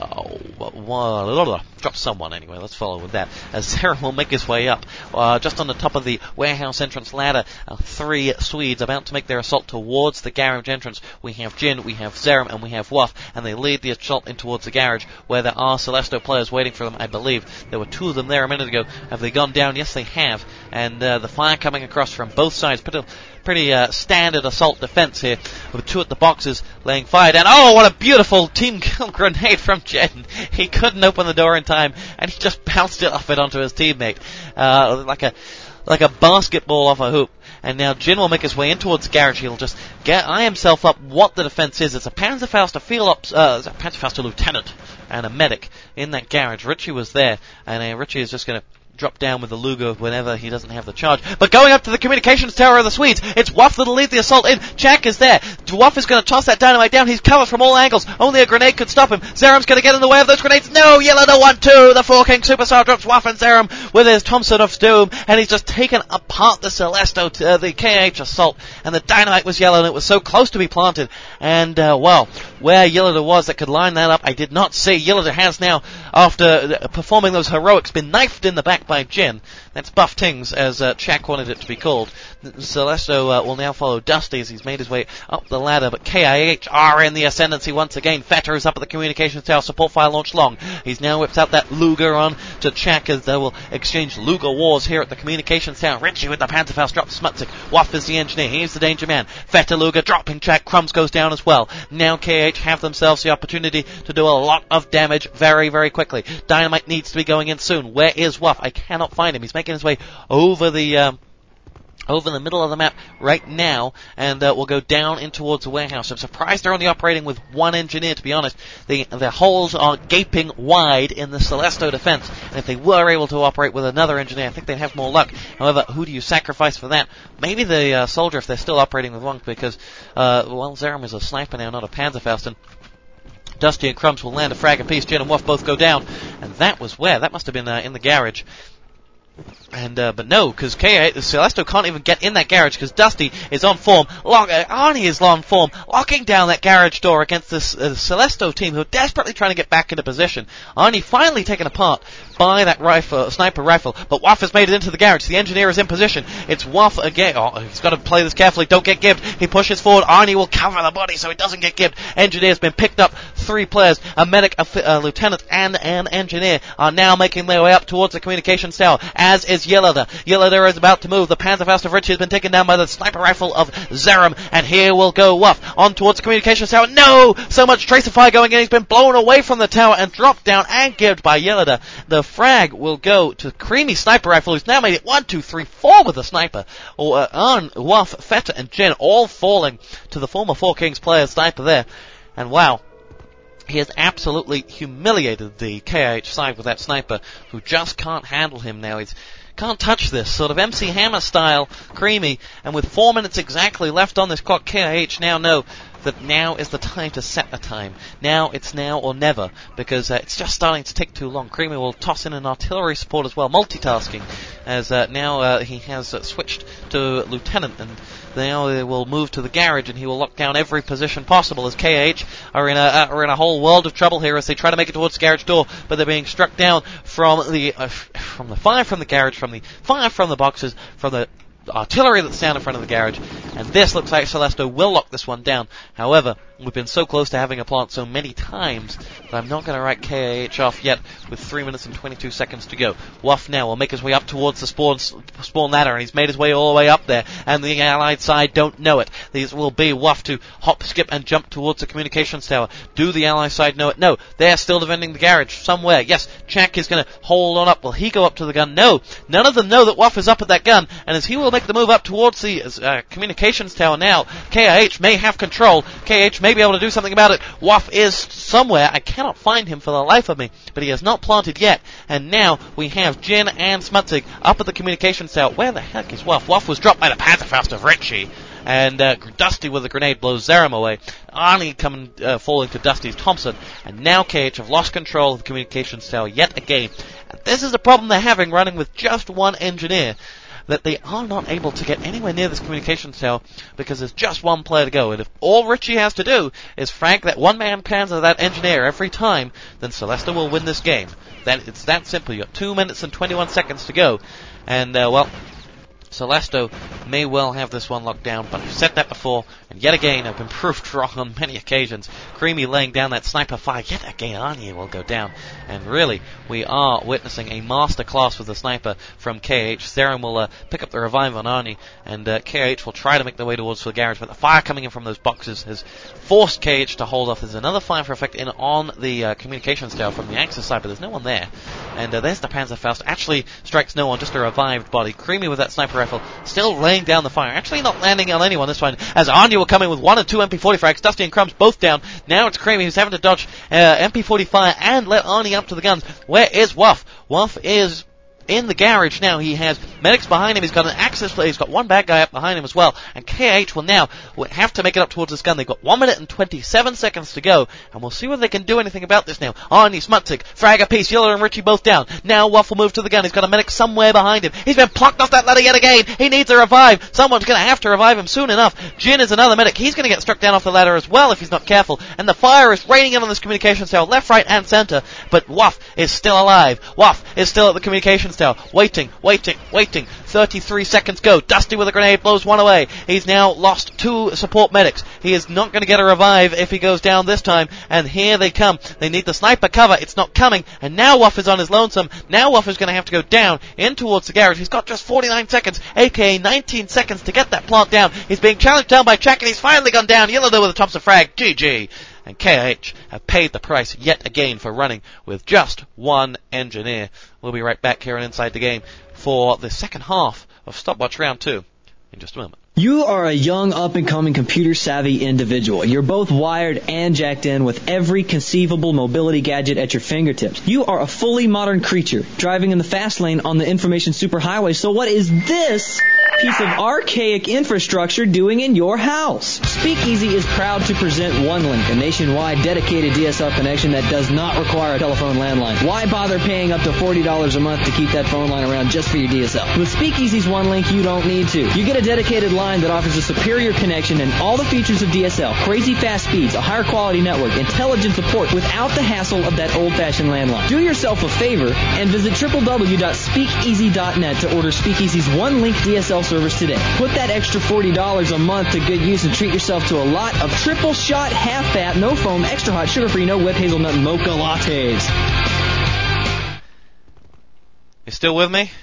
oh, drops someone anyway. Let's follow with that as Zerum will make his way up uh, just on the top of the warehouse entrance ladder. Uh, three Swedes about to make their assault towards the garage entrance. We have Jin, we have Zerum, and we have Waff, and they lead the assault in towards the garage where there are Celesto players waiting for them. I believe there were two of them there a minute ago. Have they gone down? Yes, they have. And uh, the fire coming across from both sides. Pretty, pretty uh, standard assault defense here with two at the boxes laying fire down. Oh, what a beautiful team kill grenade from Jin. He couldn't open the door in time, and he just bounced it off it onto his teammate uh, like a like a basketball off a hoop. And now Jin will make his way in towards the garage. He'll just get eye himself up what the defense is. It's a Panzerfaust, a field ops, uh, a Panzerfaust, a lieutenant, and a medic in that garage. Richie was there, and uh, Richie is just going to drop down with the Luger whenever he doesn't have the charge. But going up to the communications tower of the Swedes, it's Waff that'll lead the assault in. Jack is there. Waff is going to toss that dynamite down. He's covered from all angles. Only a grenade could stop him. Zerum's going to get in the way of those grenades. No, Yellow to one two. The Four King Superstar drops Waff, and Zerum with his Thompson of Doom, and he's just taken apart the Celesto, uh, the K H assault, and the dynamite was yellow, and it was so close to be planted, and, uh, well, where Yillida was that could line that up, I did not see. Yillida has now, after uh, performing those heroics, been knifed in the back by Jin. That's Buff Tings, as uh, Chak wanted it to be called. Celesto uh, will now follow Dusty as he's made his way up the ladder, but K I H are in the ascendancy once again. Feta is up at the communications tower, support fire launch long. He's now whipped out that Luger on to Chak as they will exchange Luger wars here at the communications tower. Richie with the Panzerfaust drops Smutsik. Waff is the engineer, he's the danger man. Feta Luger dropping Chak, Crumbs goes down as well. Now K H have themselves the opportunity to do a lot of damage very, very quickly. Dynamite needs to be going in soon. Where is Waff? I cannot find him. He's making his way over the, um, over the middle of the map right now, and uh, we'll go down in towards the warehouse. I'm surprised they're only operating with one engineer, to be honest. The, the holes are gaping wide in the Celesto defense, and if they were able to operate with another engineer, I think they'd have more luck. However, who do you sacrifice for that? Maybe the uh, soldier, if they're still operating with one, because, uh, well, Zerum is a sniper now, not a Panzerfaust, and Dusty and Crumbs will land a frag apiece. Jin and Waff both go down, and that was where? That must have been uh, in the garage. And, uh, but no, because K A, Celesto can't even get in that garage because Dusty is on form, lock, uh, Arnie is on form, locking down that garage door against this uh, Celesto team who are desperately trying to get back into position. Arnie finally taken apart by that rifle, sniper rifle, but Waff has made it into the garage. The engineer is in position. It's Waff again. Oh, he's got to play this carefully. Don't get gibbed. He pushes forward. Arnie will cover the body so he doesn't get gibbed. Engineer's been picked up. Three players, a medic, a, a lieutenant, and an engineer are now making their way up towards the communications tower, as is Yillida. Yillida is about to move. The Panzerfaust of Richie has been taken down by the sniper rifle of Zerum, and here will go Waff on towards the communications tower. No! So much tracer fire going in. He's been blown away from the tower and dropped down and gibbed by Yillida. The frag will go to Creamy Sniper Rifle, who's now made it one, two, three, four with the sniper. Or, uh, Arn, Waff, Feta, and Jin all falling to the former Four Kings player sniper there. And wow. He has absolutely humiliated the K I H side with that sniper, who just can't handle him now. He's can't touch this, sort of M C Hammer style, Creamy, and with four minutes exactly left on this clock, K I H now know that now is the time to set the time. Now it's now or never, because uh, it's just starting to take too long. Creamy will toss in an artillery support as well, multitasking, as uh, now uh, he has uh, switched to Lieutenant, and now they will move to the garage, and he will lock down every position possible, as K I H are in a uh, are in a whole world of trouble here as they try to make it towards the garage door, but they're being struck down from the uh, from the fire from the garage, from the fire from the boxes, from the artillery that's down in front of the garage, and this looks like Celesto will lock this one down. However, we've been so close to having a plant so many times that I'm not going to write K I H off yet with three minutes and twenty-two seconds to go. Waff now will make his way up towards the spawn, spawn ladder, and he's made his way all the way up there, and the Allied side don't know it. These will be Waff to hop, skip, and jump towards the communications tower. Do the Allied side know it? No. They're still defending the garage somewhere. Yes, Chak is going to hold on up. Will he go up to the gun? No. None of them know that Waff is up at that gun, and as he will make the move up towards the uh, communications tower now, K I H may have control. K I H may be able to do something about it. Waff is somewhere. I cannot find him for the life of me, but he has not planted yet. And now we have Jin and Smutsig up at the communications tower. Where the heck is Waff? Waff was dropped by the Panzerfaust of Richie. And uh, Dusty with a grenade blows Zerum away. Arnie coming, uh, falling to Dusty's Thompson. And now K H have lost control of the communications tower yet again. And this is the problem they're having running with just one engineer, that they are not able to get anywhere near this communications tower because there's just one player to go. And if all Richie has to do is frag that one-man Panzer, that engineer, every time, then Celesto will win this game. That, it's that simple. You've got two minutes and twenty-one seconds to go. And, uh, well, Celesto may well have this one locked down, but I've said that before, and yet again I've been proved wrong on many occasions. Creamy laying down that sniper fire, yet again Arnie will go down, and really, we are witnessing a masterclass with the sniper from K H. Zerum will uh, pick up the revive on Arnie, and uh, K H will try to make their way towards the garage, but the fire coming in from those boxes has forced K H to hold off. There's another fire for effect in on the uh, communications tower from the Axis side, but there's no one there. And uh, there's the Panzerfaust, actually strikes no one, just a revived body. Creamy with that sniper rifle, still laying down the fire, actually not landing on anyone this one, as Anya will come in with one and two M P forty frags, Dusty and Crumbs both down. Now it's Creamy who's having to dodge uh, M P forty fire and let Arnie up to the guns. Where is Waff? Waff is in the garage now. He has medics behind him. He's got an access play. He's got one bad guy up behind him as well. And K H will now have to make it up towards this gun. They've got one minute and twenty-seven seconds to go. And we'll see whether they can do anything about this now. Arnie, Smutzig, frag a piece. Yiller and Richie both down. Now Waff will move to the gun. He's got a medic somewhere behind him. He's been plucked off that ladder yet again. He needs a revive. Someone's going to have to revive him soon enough. Jin is another medic. He's going to get struck down off the ladder as well if he's not careful. And the fire is raining in on this communications tower, left, right, and center. But Waff is still alive. Waff is still at the communications tower. Waiting, waiting, waiting. thirty-three seconds go. Dusty with a grenade blows one away. He's now lost two support medics. He is not going to get a revive if he goes down this time. And here they come. They need the sniper cover. It's not coming. And now Waff is on his lonesome. Now Waff is going to have to go down in towards the garage. He's got just forty-nine seconds, aka nineteen seconds to get that plant down. He's being challenged down by Czech, and he's finally gone down. Yellowdo with a Thompson frag. G G. And K H have paid the price yet again for running with just one engineer. We'll be right back here on Inside the Game for the second half of Stopwatch Round two in just a moment. You are a young, up-and-coming, computer-savvy individual. You're both wired and jacked in with every conceivable mobility gadget at your fingertips. You are a fully modern creature, driving in the fast lane on the information superhighway. So what is this piece of archaic infrastructure doing in your house? Speakeasy is proud to present OneLink, a nationwide dedicated D S L connection that does not require a telephone landline. Why bother paying up to forty dollars a month to keep that phone line around just for your D S L? With Speakeasy's OneLink, you don't need to. You get a dedicated line that offers a superior connection and all the features of D S L. Crazy fast speeds, a higher quality network, intelligent support without the hassle of that old-fashioned landline. Do yourself a favor and visit w w w dot speakeasy dot net to order Speakeasy's OneLink D S L service today. Put that extra forty dollars a month to good use and treat yourself to a lot of triple shot, half fat, no foam, extra hot, sugar-free, no whip, hazelnut, mocha lattes. You still with me?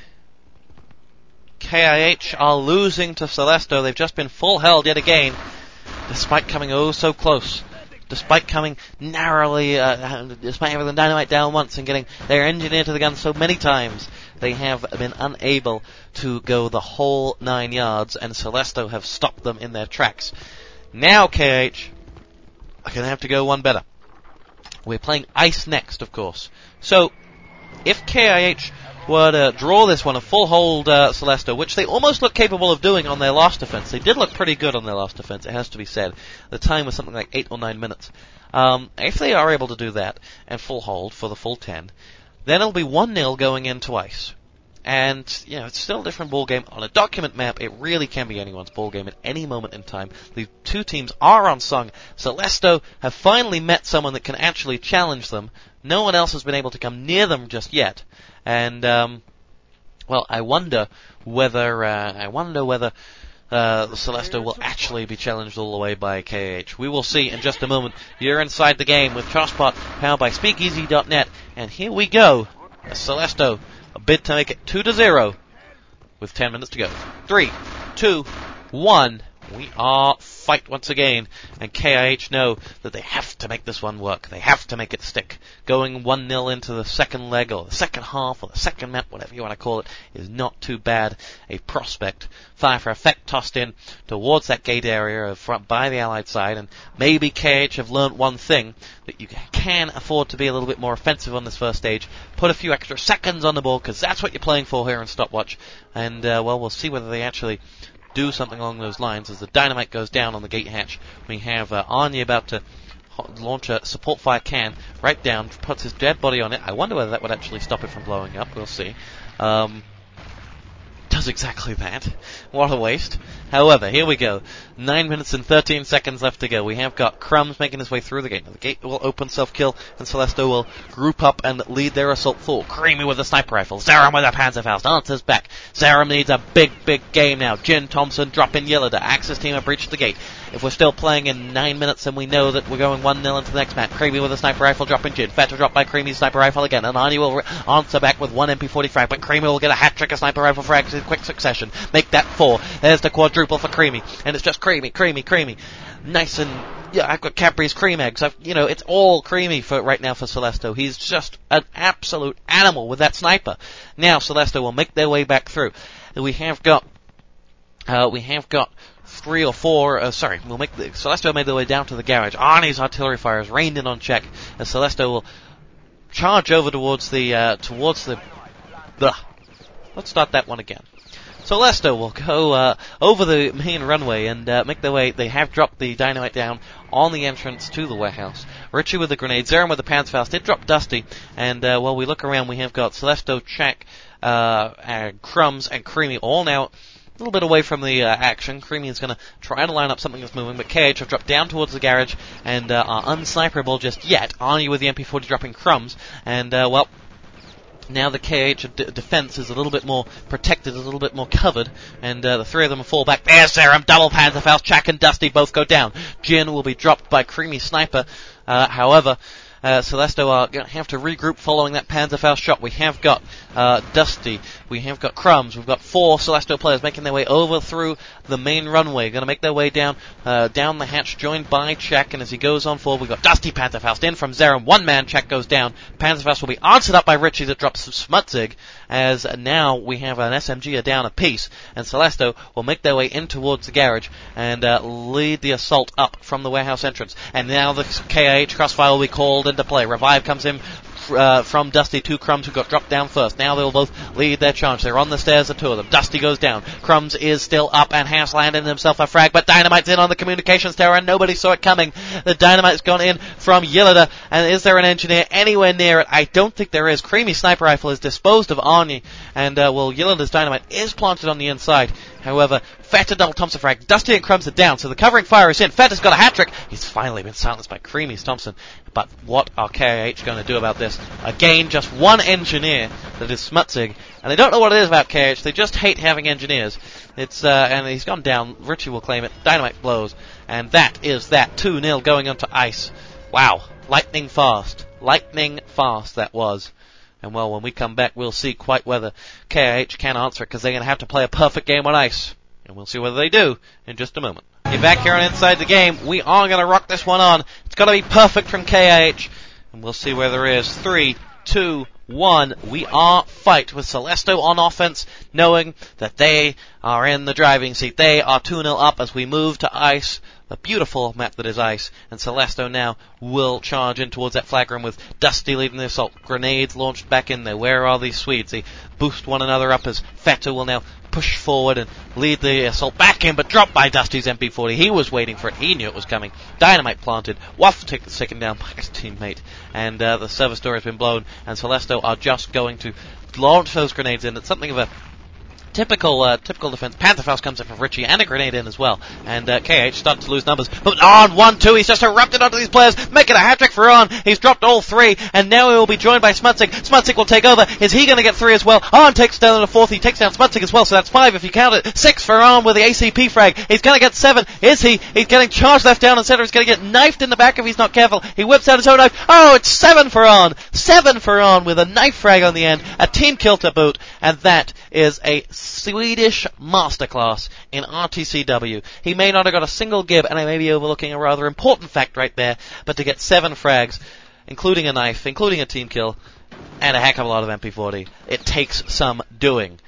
K I H are losing to Celesto. They've just been full held yet again, despite coming oh so close. Despite coming narrowly, uh, despite having the dynamite down once and getting their engineer to the gun so many times, they have been unable to go the whole nine yards, and Celesto have stopped them in their tracks. Now K H are going to have to go one better. We're playing Ice next, of course. So, if K I H were to draw this one, a full hold uh, Celesto, which they almost look capable of doing on their last defense. They did look pretty good on their last defense, it has to be said. The time was something like eight or nine minutes. Um, if they are able to do that and full hold for the full ten, then it'll be one nil going into Ice. And, you know, it's still a different ball game. On a document map, it really can be anyone's ball game at any moment in time. The two teams are unsung. Celesto have finally met someone that can actually challenge them. No one else has been able to come near them just yet. And, um, well, I wonder whether, uh, I wonder whether, uh, Celesto will actually be challenged all the way by K H. We will see in just a moment. You're Inside the Game with Tosspot, powered by Speakeasy dot net. And here we go. Celesto, a bid to make it two to zero with ten minutes to go. Three, two, one. We are fight once again, and K I H know that they have to make this one work. They have to make it stick. Going one nil into the second leg, or the second half, or the second map, whatever you want to call it, is not too bad a prospect. Fire for effect tossed in towards that gate area front by the Allied side, and maybe K H have learnt one thing, that you can afford to be a little bit more offensive on this first stage. Put a few extra seconds on the ball, because that's what you're playing for here in Stopwatch. And, uh, well, we'll see whether they actually do something along those lines. As the dynamite goes down on the gate hatch, we have uh, Arnie about to ho- launch a support fire can right down, puts his dead body on it. I wonder whether that would actually stop it from blowing up. We'll see. Um, does exactly that. What a waste. However, here we go. Nine minutes and thirteen seconds left to go. We have got Crumbs making his way through the gate. Now, the gate will open self-kill, and Celesto will group up and lead their assault forward. Creamy with a sniper rifle. Zerum with a Panzerfaust. Answers back. Zerum needs a big, big game now. Jin Thompson dropping Yiller. The Axis team have breached the gate. If we're still playing in nine minutes, then we know that we're going one nil into the next match. Creamy with a sniper rifle dropping Jin. Fett will drop by Creamy's sniper rifle again, and Arnie will re- answer back with one M P forty frag, but Creamy will get a hat-trick of sniper rifle frags in quick succession. Make that four. There's the quadruple for Creamy, and it's just Creamy, Creamy, Creamy. Nice and, yeah, I've got Cadbury's cream eggs. I've, you know, it's all Creamy for right now for Celesto. He's just an absolute animal with that sniper. Now Celesto will make their way back through. We have got, uh, we have got three or four, uh, sorry, we'll make the, Celesto made their way down to the garage. Arnie's artillery fire is rained in on check, as Celesto will charge over towards the, uh, towards the, the, Let's start that one again. So Lesto will go uh, over the main runway and uh, make their way. They have dropped the dynamite down on the entrance to the warehouse. Richie with the grenade, Zeren with the Panzerfaust. Did drop Dusty, and uh, while we look around, we have got Celesto, Czech, uh, and Crumbs, and Creamy all now a little bit away from the uh, action. Creamy is going to try to line up something that's moving, but K H have dropped down towards the garage and uh, are unsniperable just yet. Arnie with the M P forty dropping Crumbs, and uh, well. Now the K H d- defense is a little bit more protected, a little bit more covered, and uh, the three of them fall back. There's Zeren, double Panzerfaust, Czech and Dusty both go down. Jin will be dropped by Creamy Sniper. Uh, however, uh, Celesto are going to have to regroup following that Panzerfaust shot. We have got uh, Dusty, we have got Crumbs, we've got four Celesto players making their way over through the main runway, going to make their way down uh, down the hatch, joined by Czech, and as he goes on forward, we've got Dusty Panzerfaust in from Zeren. One man, Czech goes down. Panzerfaust will be answered up by Richie that drops Smutzig, as now we have an S M G down a piece, and Celesto will make their way in towards the garage and uh, lead the assault up from the warehouse entrance. And now the K H crossfire will be called into play. Revive comes in Uh, from Dusty to Crumbs, who got dropped down first. Now they'll both lead their charge. They're on the stairs, the two of them. Dusty goes down. Crumbs is still up and has landed himself a frag, but Dynamite's in on the communications tower and nobody saw it coming. The Dynamite's gone in from Yelida, and is there an engineer anywhere near it? I don't think there is. Creamy Sniper Rifle is disposed of Arnie, and uh, well, Yelida's Dynamite is planted on the inside. However, Feta double Thompson frag. Dusty and Crumbs are down, so the covering fire is in. Feta's got a hat-trick. He's finally been silenced by Creamy Thompson. But what are K H going to do about this? Again, just one engineer that is Smutzig. And they don't know what it is about K H. They just hate having engineers. It's uh, and he's gone down. Richie will claim it. Dynamite blows. And that is that. two nil going onto ice. Wow. Lightning fast. Lightning fast that was. And well, when we come back, we'll see quite whether K H can answer it, because they're going to have to play a perfect game on ice. And we'll see whether they do in just a moment. You're back here on Inside the Game. We are going to rock this one on. It's got to be perfect from K H. And we'll see where there is. Three, two, one. We are fight with Celesto on offense, knowing that they are in the driving seat. They are two nil up as we move to ice. The beautiful map that is ice, and Celesto now will charge in towards that flag room with Dusty leading the assault. Grenades launched back in there. Where are these Swedes? They boost one another up as Feta will now push forward and lead the assault back in, but dropped by Dusty's M P forty. He was waiting for it. He knew it was coming. Dynamite planted. Waff taken down by his teammate, and uh, the service door has been blown, and Celesto are just going to launch those grenades in. It's something of a Typical, uh, typical defense. Panzerfaust comes in from Richie and a grenade in as well. And, uh, K H starting to lose numbers. But on, one, two, he's just erupted onto these players, making a hat-trick for On. He's dropped all three, and now he will be joined by Smutzig. Smutzig will take over. Is he gonna get three as well? On takes down the fourth. He takes down Smutzig as well, so that's five if you count it. Six for On with the A C P frag. He's gonna get seven. Is he? He's getting charged left down and center. He's gonna get knifed in the back if he's not careful. He whips out his own knife. Oh, it's seven for On. Seven for On with a knife frag on the end. A team kill to boot. And that is a Swedish masterclass in R T C W. He may not have got a single gib, and I may be overlooking a rather important fact right there, but to get seven frags, including a knife, including a team kill, and a heck of a lot of M P forty, it takes some doing.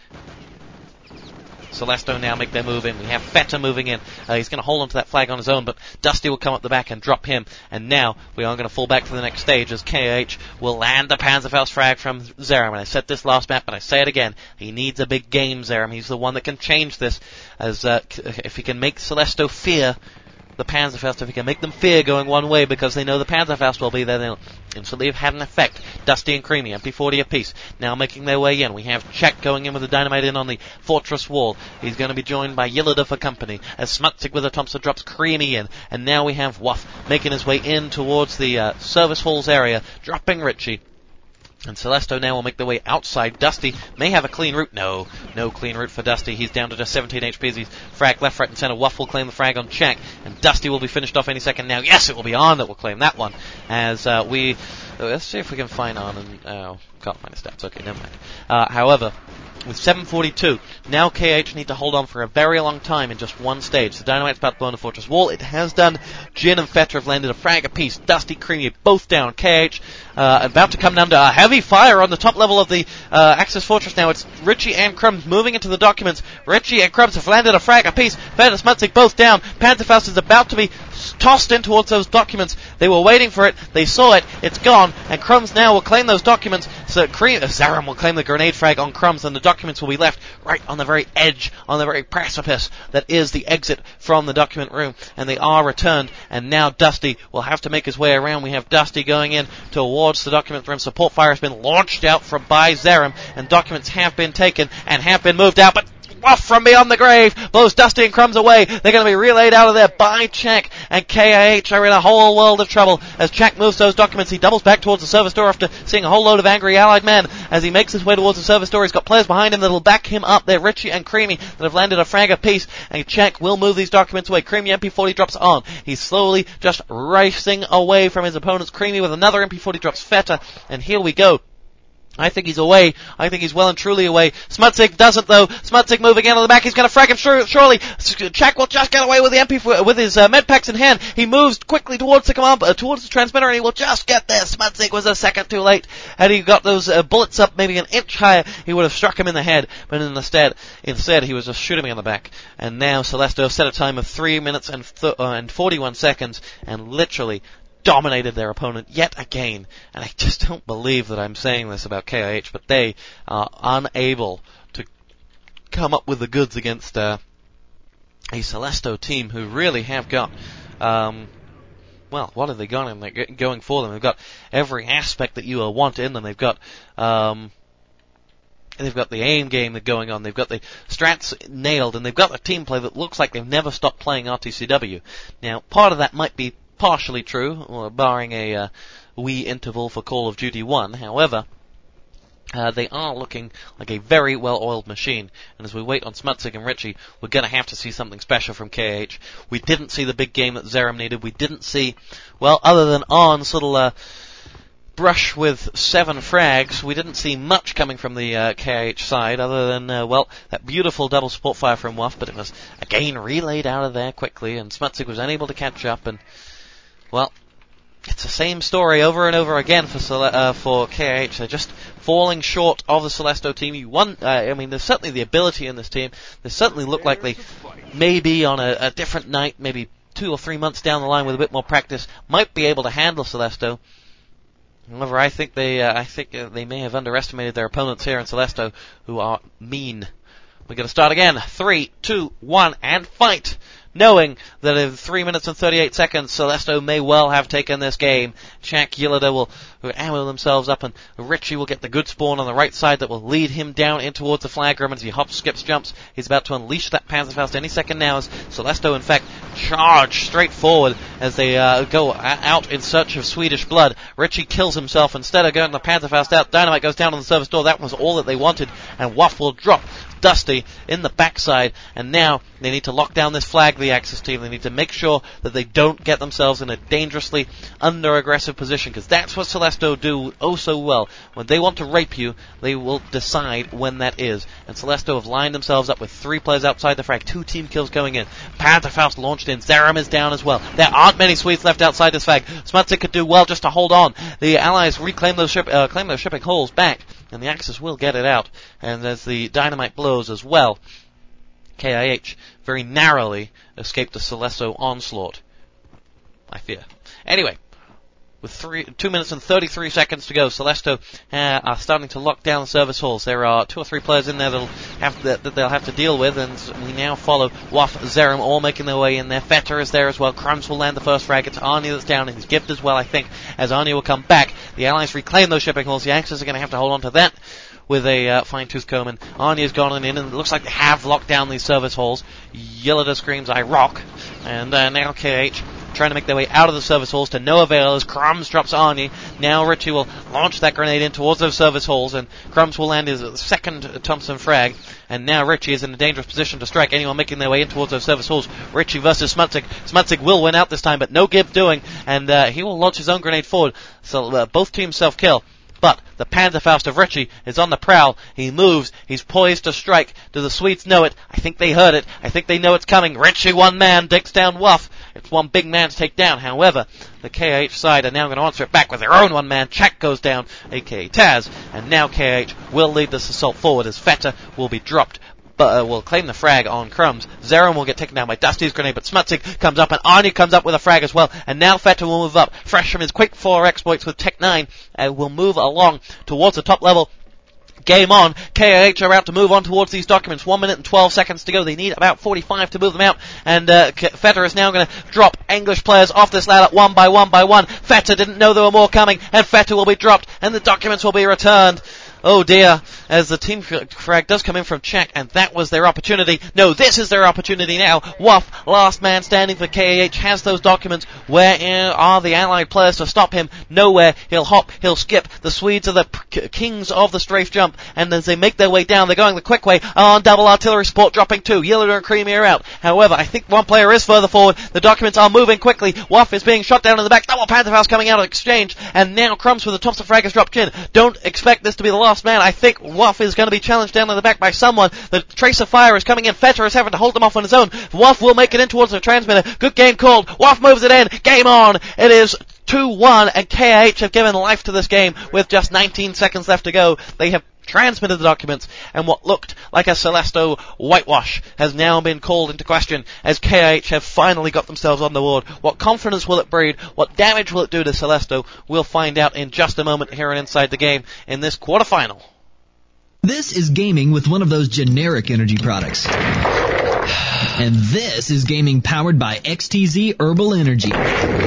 Celesto now make their move in. We have Feta moving in. Uh, he's going to hold onto that flag on his own, but Dusty will come up the back and drop him. And now we are going to fall back to the next stage as K H will land the Panzerfaust frag from Zeren. And I said this last map, but I say it again. He needs a big game, Zeren. He's the one that can change this. As uh, if he can make Celesto fear the Panzerfaust, if he can make them fear going one way because they know the Panzerfaust will be there, they'll instantly have had an effect. Dusty and Creamy, M P forty apiece, now making their way in. We have Czech going in with the dynamite in on the fortress wall. He's going to be joined by Yelida for company, as Smutzig with a Thompson drops Creamy in, and now we have Waff making his way in towards the uh, service halls area, dropping Richie. And Celesto now will make their way outside. Dusty may have a clean route. No, no clean route for Dusty. He's down to just seventeen H P as he's frag left, right, and center. Waff will claim the frag on Czech, and Dusty will be finished off any second now. Yes, it will be On that will claim that one. As uh, we... Let's see if we can find On and... Oh, can't find his stats. Okay, never mind. Uh, however... With seven forty-two, now K H need to hold on for a very long time in just one stage. The Dynamite's about to blow on the fortress wall. It has done. Jin and Feta have landed a frag apiece. Dusty, Creamy, both down. K H uh, about to come down to a heavy fire on the top level of the uh, Axis Fortress now. It's Richie and Crumbs moving into the documents. Richie and Crumbs have landed a frag apiece. Feta, Smutzig, both down. Panzerfaust is about to be tossed in towards those documents. They were waiting for it. They saw it. It's gone. And Crumbs now will claim those documents. So Cream, uh, Zaram will claim the grenade frag on Crumbs, and the documents will be left right on the very edge, on the very precipice that is the exit from the document room. And they are returned. And now Dusty will have to make his way around. We have Dusty going in towards the document room. Support fire has been launched out from by Zaram, and documents have been taken and have been moved out, but off from beyond the grave blows Dusty and Crumbs away. They're going to be relayed out of there by Czech, and K I H are in a whole world of trouble as Czech moves those documents. He doubles back towards the service door after seeing a whole load of angry allied men. As he makes his way towards the service door, he's got players behind him that'll back him up. They're Richie and Creamy that have landed a frag apiece, and Czech will move these documents away. Creamy M P forty drops on. He's slowly just racing away from his opponents. Creamy with another M P forty drops Feta, and here we go. I think he's away. I think he's well and truly away. Smutzig doesn't, though. Smutzig moving in on the back. He's going to frag him sure, surely. Czech will just get away with the M P with his uh, med packs in hand. He moves quickly towards the command, uh, towards the transmitter, and he will just get there. Smutzig was a second too late. Had he got those uh, bullets up maybe an inch higher, he would have struck him in the head. But instead, instead he was just shooting me on the back. And now Celesto set a time of three minutes and th- uh, and forty-one seconds, and literally dominated their opponent yet again. And I just don't believe that I'm saying this about K I H, but they are unable to come up with the goods against uh, a Celesto team who really have got, um, well, what have they got in there going for them? They've got every aspect that you want in them. They've got, um, they've got the aim game that's going on. They've got the strats nailed, and they've got the team play that looks like they've never stopped playing R T C W. Now, part of that might be partially true, or barring a uh, wee interval for Call of Duty one. However, uh, they are looking like a very well-oiled machine. And as we wait on Smutzig and Richie, we're going to have to see something special from K I H. We didn't see the big game that Zaram needed. We didn't see, well, other than Arn's little uh, brush with seven frags, we didn't see much coming from the uh, K I H side, other than, uh, well, that beautiful double support fire from Wuff, but it was, again, relayed out of there quickly, and Smutzig was unable to catch up, and well, it's the same story over and over again for Cele- uh, for K I H. They're just falling short of the Celesto team. You want, uh, I mean, there's certainly the ability in this team. They certainly look like they may be on a, a different night, maybe two or three months down the line with a bit more practice, might be able to handle Celesto. However, I think they, uh, I think uh, they may have underestimated their opponents here in Celesto, who are mean. We're going to start again. Three, two, one, and fight! Knowing that in three minutes and thirty-eight seconds, Celesto may well have taken this game. Czech Yelida will ammo themselves up, and Richie will get the good spawn on the right side that will lead him down in towards the flag room as he hops, skips, jumps. He's about to unleash that Panzerfaust any second now as Celesto, in fact, charge straight forward as they uh, go out in search of Swedish blood. Richie kills himself. Instead of going the Panzerfaust out, Dynamite goes down on the service door. That was all that they wanted, and Wuff will drop Dusty in the backside, and now they need to lock down this flag, the Axis team. They need to make sure that they don't get themselves in a dangerously under-aggressive position, because that's what Celesto do oh so well. When they want to rape you, they will decide when that is. And Celesto have lined themselves up with three players outside the frag, two team kills going in. Panzerfaust launched in, Zaram is down as well. There aren't many Swedes left outside this flag. Smutzig could do well just to hold on. The Allies reclaim those ship, uh, claim those shipping holes back, and the Axis will get it out. And as the Dynamite blows as well, K I H very narrowly escaped the Celesto onslaught, I fear. Anyway, with three, two minutes and thirty-three seconds to go, Celesto uh, are starting to lock down the service halls. There are two or three players in there that'll have to, that they'll have to deal with, and we now follow Wuff, Zaram, all making their way in there. Feta is there as well. Crumbs will land the first frag. It's Arnie that's down, and he's gift as well, I think, as Arnie will come back. The Allies reclaim those shipping halls. The Axis are going to have to hold on to that with a uh, fine-tooth comb, and Arnie has gone in, and it looks like they have locked down these service halls. Yelida screams, I rock, and uh, now K I H trying to make their way out of the service halls to no avail as Crumbs drops Arnie. Now Richie will launch that grenade in towards those service halls, and Crumbs will land his second Thompson frag, and now Richie is in a dangerous position to strike anyone making their way in towards those service halls. Richie versus Smutzig. Smutzig will win out this time, but no give doing, and uh, he will launch his own grenade forward, so uh, both teams self-kill. But the Panzerfaust of Richie is on the prowl. He moves. He's poised to strike. Do the Swedes know it? I think they heard it. I think they know it's coming. Richie, one man, takes down Wuff. It's one big man to take down. However, the K I H side are now going to answer it back with their own one man. Czech goes down, aka Taz. And now K I H will lead this assault forward as Feta will be dropped but uh, will claim the frag on Crumbs. Zerum will get taken down by Dusty's grenade, but Smutzig comes up, and Arnie comes up with a frag as well, and now Feta will move up, fresh from his quick four exploits with Tech nine, and will move along towards the top level. Game on. K I H are about to move on towards these documents. One minute and twelve seconds to go. They need about forty-five to move them out. And uh, Feta is now going to drop English players off this ladder one by one by one. Feta didn't know there were more coming, and Feta will be dropped, and the documents will be returned. Oh dear, as the team frag does come in from Czech, and that was their opportunity. No, this is their opportunity now. Wuff, last man standing for K A H, has those documents. Where are the allied players to stop him? Nowhere. He'll hop, he'll skip. The Swedes are the p- kings of the strafe jump, and as they make their way down, they're going the quick way on double artillery support, dropping two. Yellowder and Creamy are out. However, I think one player is further forward. The documents are moving quickly. Wuff is being shot down in the back. Double Pantherfaust coming out of exchange, and now Crumbs with the Thompson frag has dropped in. Don't expect this to be the last man. I think Wuff is going to be challenged down in the back by someone. The trace of fire is coming in. Feta is having to hold them off on his own. Wuff will make it in towards the transmitter. Good game called. Wuff moves it in. Game on. It is two one, and K I H have given life to this game with just nineteen seconds left to go. They have transmitted the documents, and what looked like a Celesto whitewash has now been called into question as K I H have finally got themselves on the board. What confidence will it breed? What damage will it do to Celesto? We'll find out in just a moment here on Inside the Game in this quarterfinal. This is gaming with one of those generic energy products. And this is gaming powered by X T Z Herbal Energy. You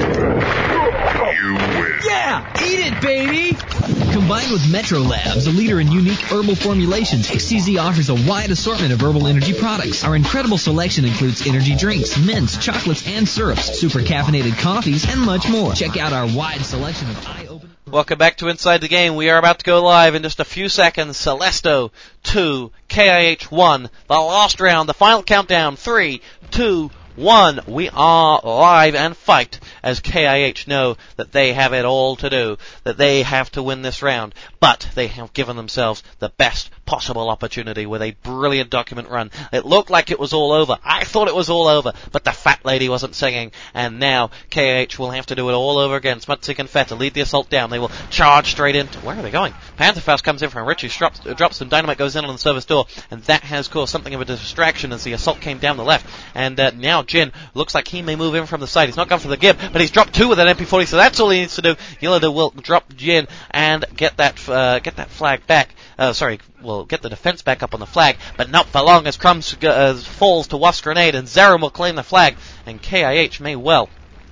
win. Yeah! Eat it, baby! Combined with Metro Labs, a leader in unique herbal formulations, X T Z offers a wide assortment of herbal energy products. Our incredible selection includes energy drinks, mints, chocolates, and syrups, super caffeinated coffees, and much more. Check out our wide selection of eye-opening... Welcome back to Inside the Game. We are about to go live in just a few seconds. Celesto two, K I H one. The last round, the final countdown. three, two, one. We are live and fight as K I H know that they have it all to do, that they have to win this round, but they have given themselves the best possible opportunity with a brilliant document run. It looked like it was all over. I thought it was all over, but the fat lady wasn't singing, and now K I H will have to do it all over again. Smutzig and Feta lead the assault down. They will charge straight into... Where are they going? Pantherfaust comes in from Richie, drops, drops some dynamite, goes in on the service door, and that has caused something of a distraction as the assault came down the left. And uh, now Jin looks like he may move in from the side. He's not gone for the Gib, but he's dropped two with an M P forty, so that's all he needs to do. Yellowder will drop Jin and get that uh, get that flag back. Uh, sorry, will get the defense back up on the flag, but not for long as Crumbs uh, falls to Wuff's grenade, and Zerum will claim the flag, and K I H may well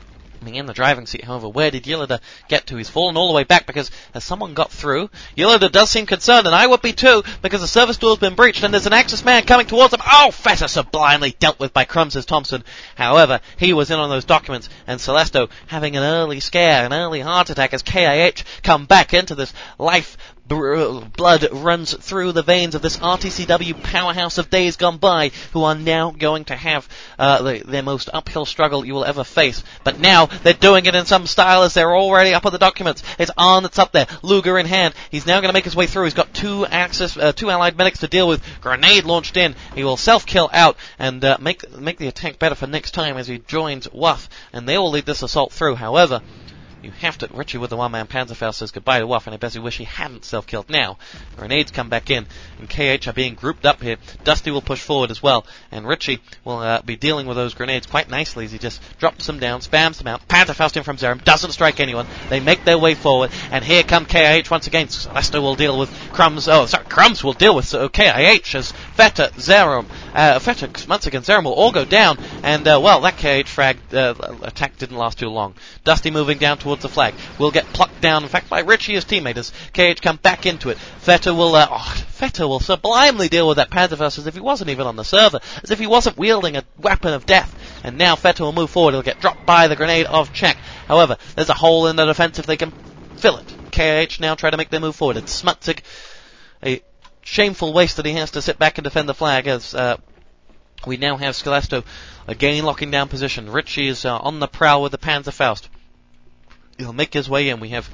be in the driving seat. However, where did Yellowder get to? He's fallen all the way back because has someone got through? Yellowder does seem concerned, and I would be too, because the service door's been breached, and there's an Axis man coming towards him. Oh, Feta sublimely dealt with by Crumbs as Thompson. However, he was in on those documents, and Celesto having an early scare, an early heart attack as K I H come back into this life. Blood runs through the veins of this R T C W powerhouse of days gone by, who are now going to have uh, the, their most uphill struggle you will ever face. But now they're doing it in some style as they're already up on the documents. It's Arn that's up there, Luger in hand. He's now going to make his way through. He's got two Axis, uh, two allied medics to deal with. Grenade launched in. He will self-kill out and uh, make make the attack better for next time as he joins Wuff, and they will lead this assault through. However, you have to... Richie with the one-man Panzerfaust says goodbye to Wuff, and I bet he wish he hadn't self-killed now. Grenades come back in, and K H are being grouped up here. Dusty will push forward as well, and Richie will uh, be dealing with those grenades quite nicely as he just drops them down, spams them out. Panzerfaust in from Zerum, doesn't strike anyone. They make their way forward, and here come K I H once again. Celeste will deal with Crumbs... Oh, sorry, Crumbs will deal with so K I H as Feta, Zerum... Uh, Feta, Smutzig, and Zerum will all go down, and, uh, well, that K H frag uh, attack didn't last too long. Dusty moving down towards the flag will get plucked down, in fact, by Richie, his teammate, as K H come back into it. Feta will, uh, oh, Feta will sublimely deal with that Pantherfaust as if he wasn't even on the server, as if he wasn't wielding a weapon of death. And now Feta will move forward. He'll get dropped by the grenade of Czech. However, there's a hole in the defense if they can fill it. K H now try to make their move forward. It's Smutzig, a shameful waste that he has to sit back and defend the flag as, uh, we now have Celesto again locking down position. Richie is uh, on the prowl with the Panzerfaust. He'll make his way in. We have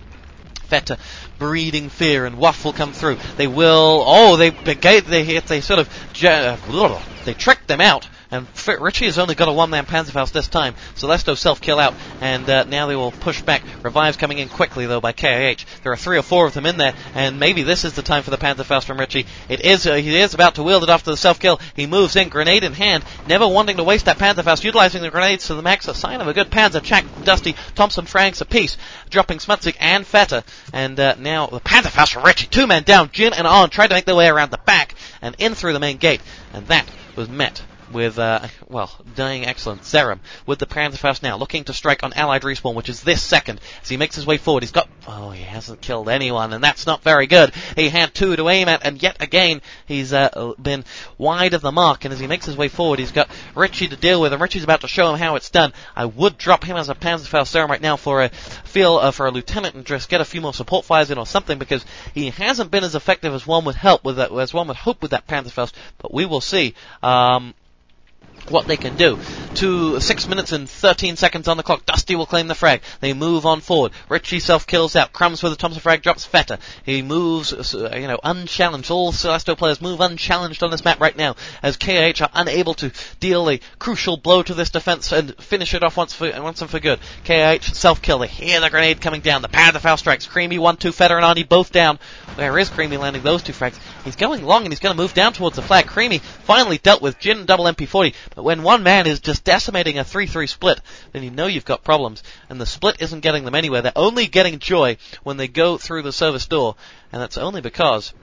Feta breeding fear, and Wuff will come through. They will... Oh, they they, they, they sort of... Uh, they tricked them out, And F- Richie has only got a one-man Panzerfaust this time. Celesto self-kill out, and uh, now they will push back. Revives coming in quickly, though, by K I H. There are three or four of them in there, and maybe this is the time for the Panzerfaust from Richie. It is, uh, he is about to wield it after the self-kill. He moves in, grenade in hand, never wanting to waste that Panzerfaust, utilizing the grenades to the max, a sign of a good Panzer. Chak, Dusty, Thompson, Franks apiece, dropping Smutzig and Feta, and uh, now the Panzerfaust from Richie. Two men down, Jin and On tried to make their way around the back, and in through the main gate, and that was met with, uh, well, dying excellent. Zerum with the Panzerfaust now, looking to strike on Allied respawn, which is this second, as he makes his way forward. He's got, oh, he hasn't killed anyone, and that's not very good. He had two to aim at, and yet again, he's uh, been wide of the mark, and as he makes his way forward, he's got Richie to deal with, and Richie's about to show him how it's done. I would drop him as a Panzerfaust Zerum right now for a feel, uh, for a lieutenant, and just get a few more support fires in or something, because he hasn't been as effective as one would help with that, as one would hope with that Panzerfaust, but we will see. Um, what they can do. Two, six minutes and thirteen seconds on the clock. Dusty will claim the frag. They move on forward. Richie self-kills out. Crumbs with the Thompson frag, drops Feta. He moves, uh, you know, unchallenged. All Celesto players move unchallenged on this map right now, as K I H are unable to deal a crucial blow to this defense and finish it off once for, once and for good. K I H self-kill. They hear the grenade coming down. The Panzerfaust strikes. Creamy, one, two, Feta and Arnie both down. Where is Creamy landing those two frags? He's going long and he's going to move down towards the flag. Creamy finally dealt with Jin and double M P forty. But when one man is just decimating a three three split, then you know you've got problems. And the split isn't getting them anywhere. They're only getting joy when they go through the service door. And that's only because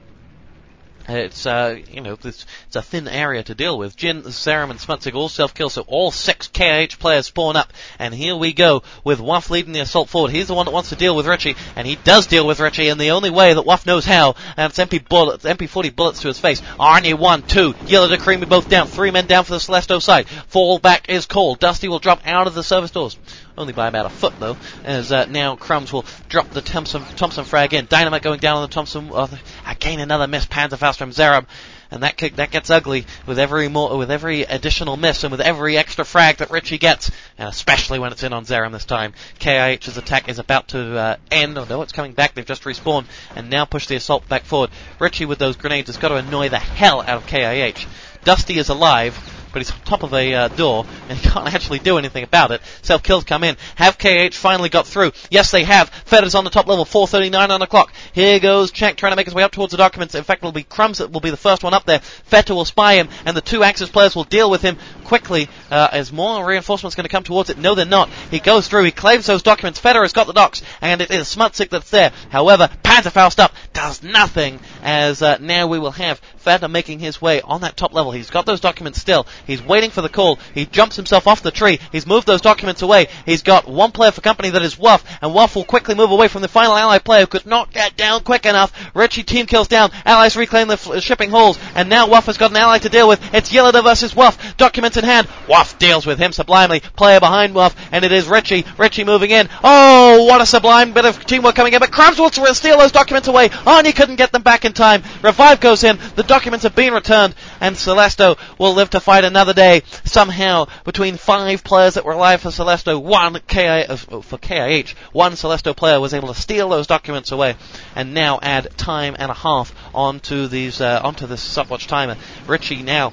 it's, uh, you know, it's, it's a thin area to deal with. Jin, Zerum, and Smutzig all self-kill, so all six K I H players spawn up. And here we go, with Wuff leading the assault forward. He's the one that wants to deal with Richie, and he does deal with Richie in the only way that Wuff knows how, and it's M P bullets, M P forty bullets to his face. Arnie, one, two, Yellow to Creamy both down, three men down for the Celesto side. Fall back is called. Dusty will drop out of the service doors. Only by about a foot, though, as uh, now Crumbs will drop the Thompson, Thompson frag in. Dynamite going down on the Thompson. Uh, again, another miss. Panzerfaust from Zerum. And that kick, that gets ugly with every more, with every additional miss and with every extra frag that Richie gets, and especially when it's in on Zerum this time. K I H's attack is about to uh, end. Oh no, it's coming back. They've just respawned and now push the assault back forward. Richie with those grenades has got to annoy the hell out of K I H. Dusty is alive, but he's on top of a uh, door, and he can't actually do anything about it. Self-kills come in. Have K H finally got through? Yes, they have. Feta's on the top level, four thirty-nine on the clock. Here goes Chak trying to make his way up towards the documents. In fact, it'll be Crumbs that will be the first one up there. Feta will spy him, and the two Axis players will deal with him quickly, uh, as more reinforcements going to come towards it. No, they're not. He goes through, he claims those documents. Feta has got the docs, and it is Smutzig that's there. However, Panzerfaust up does nothing, as uh, now we will have Feta making his way on that top level. He's got those documents still. He's waiting for the call. He jumps himself off the tree. He's moved those documents away. He's got one player for company, that is Wuff, and Wuff will quickly move away from the final Allied player who could not get down quick enough. Richie team kills down. Allies reclaim the f- shipping halls, and now Wuff has got an ally to deal with. It's Yelida versus Wuff. Documents in hand. Wuff deals with him sublimely. Player behind Wuff, and it is Richie. Richie moving in. Oh, what a sublime bit of teamwork coming in, but Crumbs will steal those documents away. Arnie couldn't get them back in time. Revive goes in. The documents have been returned, and Celesto will live to fight another day. Somehow, between five players that were alive for Celesto, one K I, uh, for K I H, one Celesto player was able to steal those documents away, and now add time and a half onto these, uh, onto this stopwatch timer. Richie now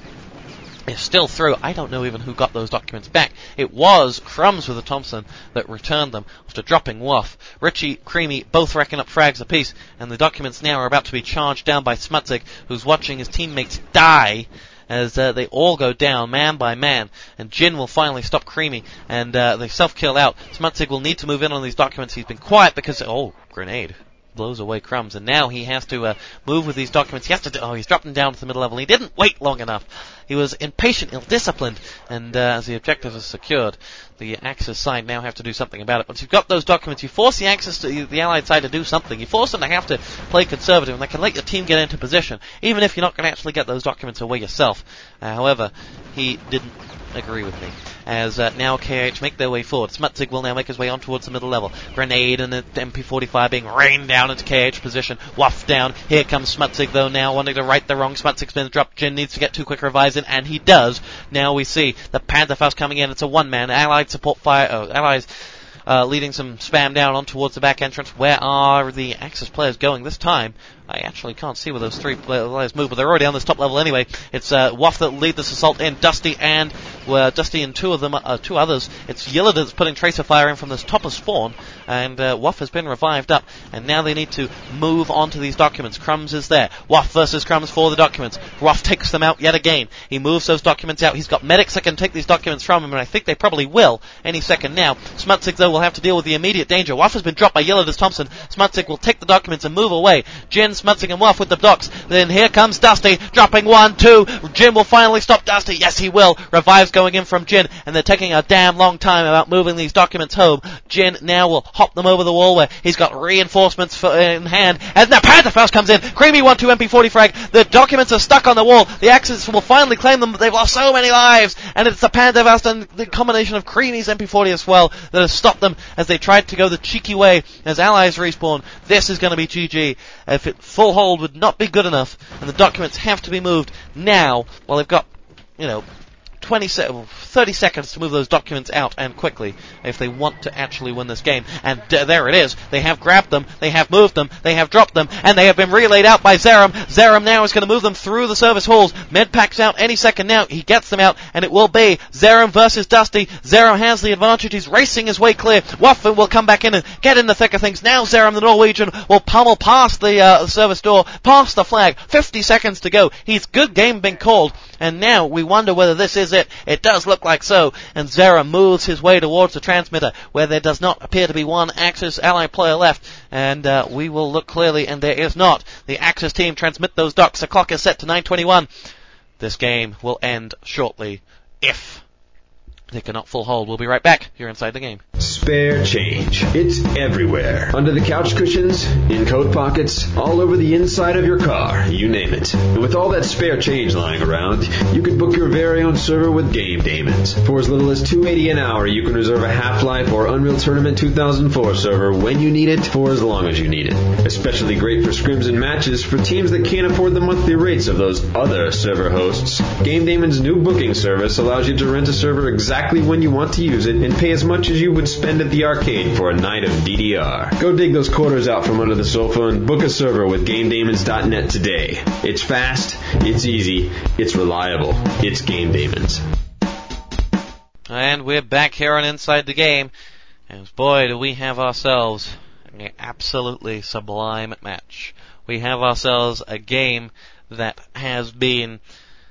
is still through. I don't know even who got those documents back. It was Crumbs with the Thompson that returned them after dropping Wuff. Richie, Creamy, both racking up frags apiece, and the documents now are about to be charged down by Smutzig, who's watching his teammates die as uh, they all go down, man by man, and Jin will finally stop Creamy, and uh, they self-kill out. Smutzig will need to move in on these documents. He's been quiet because, oh, grenade. Blows away Crumbs, and now he has to uh, move with these documents. He has to do, oh, he's dropped them down to the middle level. He didn't wait long enough. He was impatient, ill-disciplined, and uh, as the objective is secured, the Axis side now have to do something about it. Once you've got those documents, you force the Axis, to, the Allied side to do something. You force them to have to play conservative, and they can let your team get into position, even if you're not going to actually get those documents away yourself. Uh, however, he didn't agree with me. As uh, now K I H make their way forward. Smutzig will now make his way on towards the middle level. Grenade and the M P forty-five being rained down into K I H position. Wuff down. Here comes Smutzig though now, wanting to right the wrong. Smutzig's been dropped. Jin needs to get two quick revives in, and he does. Now we see the Panzerfaust coming in. It's a one-man. Allied support fire. Oh, Allies uh, leading some spam down on towards the back entrance. Where are the Axis players going this time? I actually can't see where those three players move, but they're already on this top level anyway. It's uh, Wuff that lead this assault in. Dusty and where Dusty and two of them, uh, two others, it's Yillard that's putting Tracer Fire in from this top of spawn, and uh, Waff has been revived up, and now they need to move on to these documents. Crumbs is there. Waff versus Crumbs for the documents. Waff takes them out yet again. He moves those documents out. He's got medics that can take these documents from him, and I think they probably will any second now. Smutsig, though, will have to deal with the immediate danger. Waff has been dropped by Yillard as Thompson. Smutsig will take the documents and move away. Jin, Smutsig, and Waff with the docs. Then here comes Dusty, dropping one, two. Jin will finally stop Dusty. Yes, he will. Revives going in from Jin, and they're taking a damn long time about moving these documents home. Jin now will hop them over the wall where he's got reinforcements for, in hand, and the Pantherfaust comes in. Creamy one two M P forty frag. The documents are stuck on the wall. The Axis will finally claim them, but they've lost so many lives, and it's the Pantherfaust and the combination of Creamy's M P forty as well that has stopped them as they tried to go the cheeky way as allies respawn. This is going to be G G. If it full hold would not be good enough, and the documents have to be moved now, well, they've got, you know, twenty se- thirty seconds to move those documents out, and quickly, if they want to actually win this game. And uh, there it is. They have grabbed them, they have moved them, they have dropped them, and they have been relayed out by Zerum. Zerum now is going to move them through the service halls. Medpac's out any second now. He gets them out, and it will be Zerum versus Dusty. Zerum has the advantage. He's racing his way clear. Waffen will come back in and get in the thick of things. Now Zerum, the Norwegian, will pummel past the uh, service door, past the flag. fifty seconds to go. He's good game been called, and now we wonder whether this is it. It does look like so, and Zerum moves his way towards the transmitter, where there does not appear to be one Axis Allied player left, and uh, we will look clearly, and there is not. The Axis team transmit those docs. The clock is set to nine twenty-one. This game will end shortly, if they cannot full hold. We'll be right back here inside the game. Spare change. It's everywhere. Under the couch cushions, in coat pockets, all over the inside of your car, you name it. And with all that spare change lying around, you can book your very own server with Game Daemons. For as little as two dollars and eighty cents an hour, you can reserve a Half-Life or Unreal Tournament two thousand four server when you need it, for as long as you need it. Especially great for scrims and matches for teams that can't afford the monthly rates of those other server hosts. Game Daemons' new booking service allows you to rent a server exactly Exactly when you want to use it and pay as much as you would spend at the arcade for a night of D D R. Go dig those quarters out from under the sofa and book a server with Game Daemons dot net today. It's fast, it's easy, it's reliable. It's Game Daemons. And we're back here on Inside the Game, and boy do we have ourselves an absolutely sublime match. We have ourselves a game that has been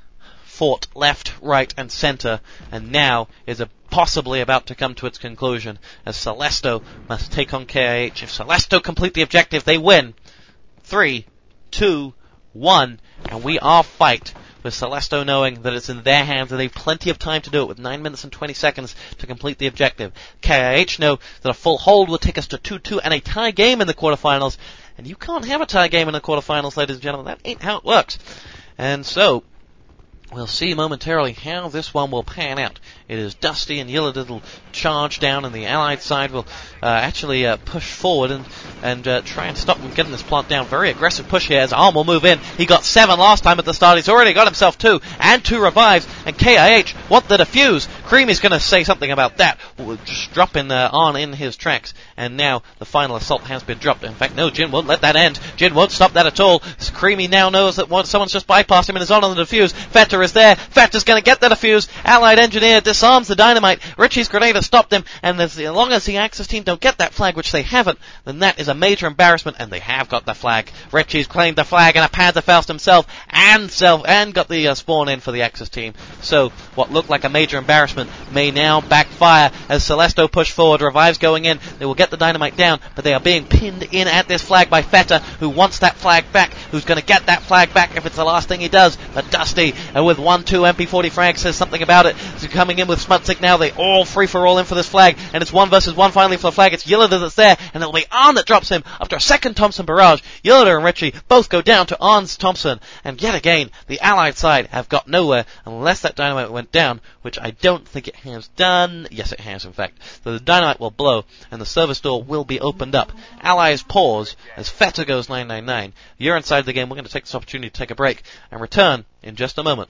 fought left, right, and center, and now is a possibly about to come to its conclusion, as Celesto must take on K I H. If Celesto complete the objective, they win. Three, two, one, and we are fight, with Celesto knowing that it's in their hands and they've plenty of time to do it, with nine minutes and twenty seconds to complete the objective. K I H know that a full hold will take us to two two and a tie game in the quarterfinals, and you can't have a tie game in the quarterfinals, ladies and gentlemen. That ain't how it works. And so, we'll see momentarily how this one will pan out. It is Dusty and Yillard that'll charge down, and the Allied side will uh, actually uh, push forward and and uh, try and stop them getting this plant down. Very aggressive push here as Arm will move in. He got seven last time at the start. He's already got himself two, and two revives, and K I H want the defuse. Creamy's going to say something about that. We'll just dropping uh, on in his tracks, and now the final assault has been dropped. In fact, no, Jin won't let that end. Jin won't stop that at all. Creamy now knows that once someone's just bypassed him and is on on the defuse. Feta is there. Feta's going to get the defuse. Allied engineer disarms the dynamite. Richie's grenade has stopped him, and as long as the Axis team don't get that flag, which they haven't, then that is a major embarrassment, and they have got the flag. Richie's claimed the flag, and a Pantherfaust himself, and self, and got the uh, spawn in for the Axis team. So, what looked like a major embarrassment may now backfire as Celesto push forward, revives going in. They will get the dynamite down, but they are being pinned in at this flag by Feta, who wants that flag back, who's going to get that flag back if it's the last thing he does. But Dusty, uh, with one two M P forty frag, says something about it. So coming in with Smutsig now, they all free for all in for this flag, and it's one versus one finally for the flag. It's Yillard that's there, and it'll be Arn that drops him after a second Thompson barrage. Yillard and Richie both go down to Arn's Thompson, and yet again, the Allied side have got nowhere unless that dynamite went down, which I don't think it has done. Yes, it has, in fact. So the dynamite will blow, and the service door will be opened up. Allies pause as Feta goes nine nine nine. You're inside the game. We're going to take this opportunity to take a break and return in just a moment.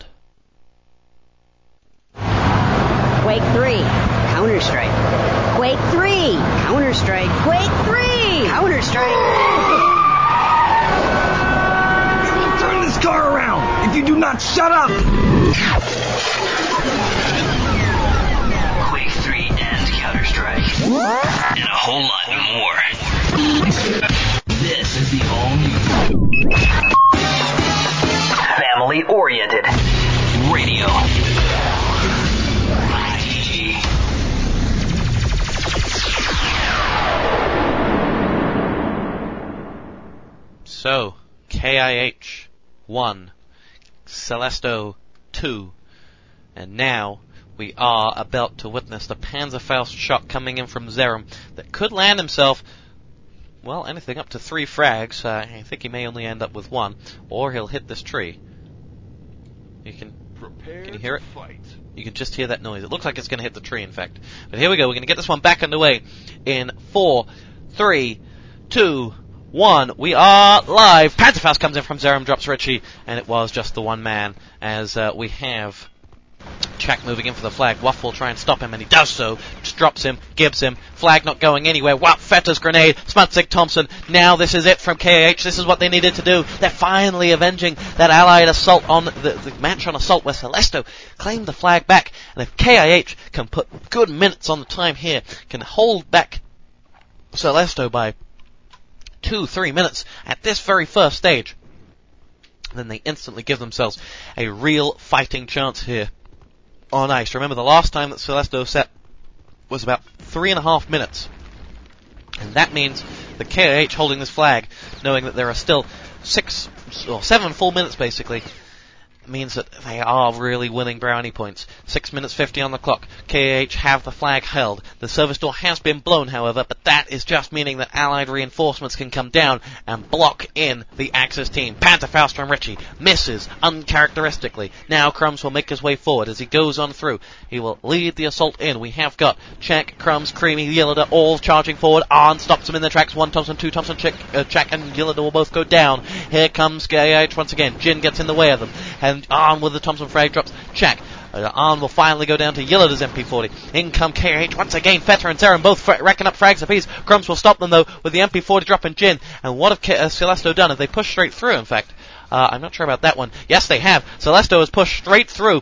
Quake three, Counter-Strike. Quake three, Counter-Strike. Quake three, Counter-Strike. Turn this car around! If you do not shut up! K I H one, Celesto two, and now we are about to witness the Panzerfaust shot coming in from Zerum that could land himself, well, anything up to three frags. Uh, I think he may only end up with one, or he'll hit this tree. You can, Prepare can you hear it? Fight. You can just hear that noise. It looks like it's going to hit the tree, in fact. But here we go. We're going to get this one back underway in four, three, two, one. We are live. Panzerfaust comes in from Zerum, drops Richie, and it was just the one man as uh, we have Czech moving in for the flag. Waff will try and stop him, and he does so. Just drops him, gives him. Flag not going anywhere. Waff, Fetter's grenade. Smutzig, Thompson. Now this is it from K A H. This is what they needed to do. They're finally avenging that Allied assault on the, the Mantron assault where Celesto claimed the flag back. And if K I H can put good minutes on the time here, can hold back Celesto by two, three minutes at this very first stage, then they instantly give themselves a real fighting chance here on ice. Remember, the last time that Celesto set was about three and a half minutes. And that means the K I H holding this flag, knowing that there are still six, or seven full minutes basically, means that they are really winning brownie points. Six minutes fifty on the clock. K A H have the flag held. The service door has been blown, however, but that is just meaning that Allied reinforcements can come down and block in the Axis team. Panzerfaust from Richie misses uncharacteristically. Now Crumbs will make his way forward as he goes on through. He will lead the assault in. We have got Czech, Crumbs, Creamy, Yelida all charging forward. Arn stops him in the tracks. One Thompson, two Thompson, Czech, uh, Czech and Yelida will both go down. Here comes K A H once again. Jin gets in the way of them. And Arn with the Thompson frag drops Czech. Uh, Arn will finally go down to Yelida's M P forty. In come K A H once again. Fetter and Zerum both fra- racking up frags apiece. Crumbs will stop them though with the M P forty dropping Jin. And what have K- uh, Celesto done? Have they pushed straight through, in fact? Uh, I'm not sure about that one. Yes, they have. Celesto has pushed straight through,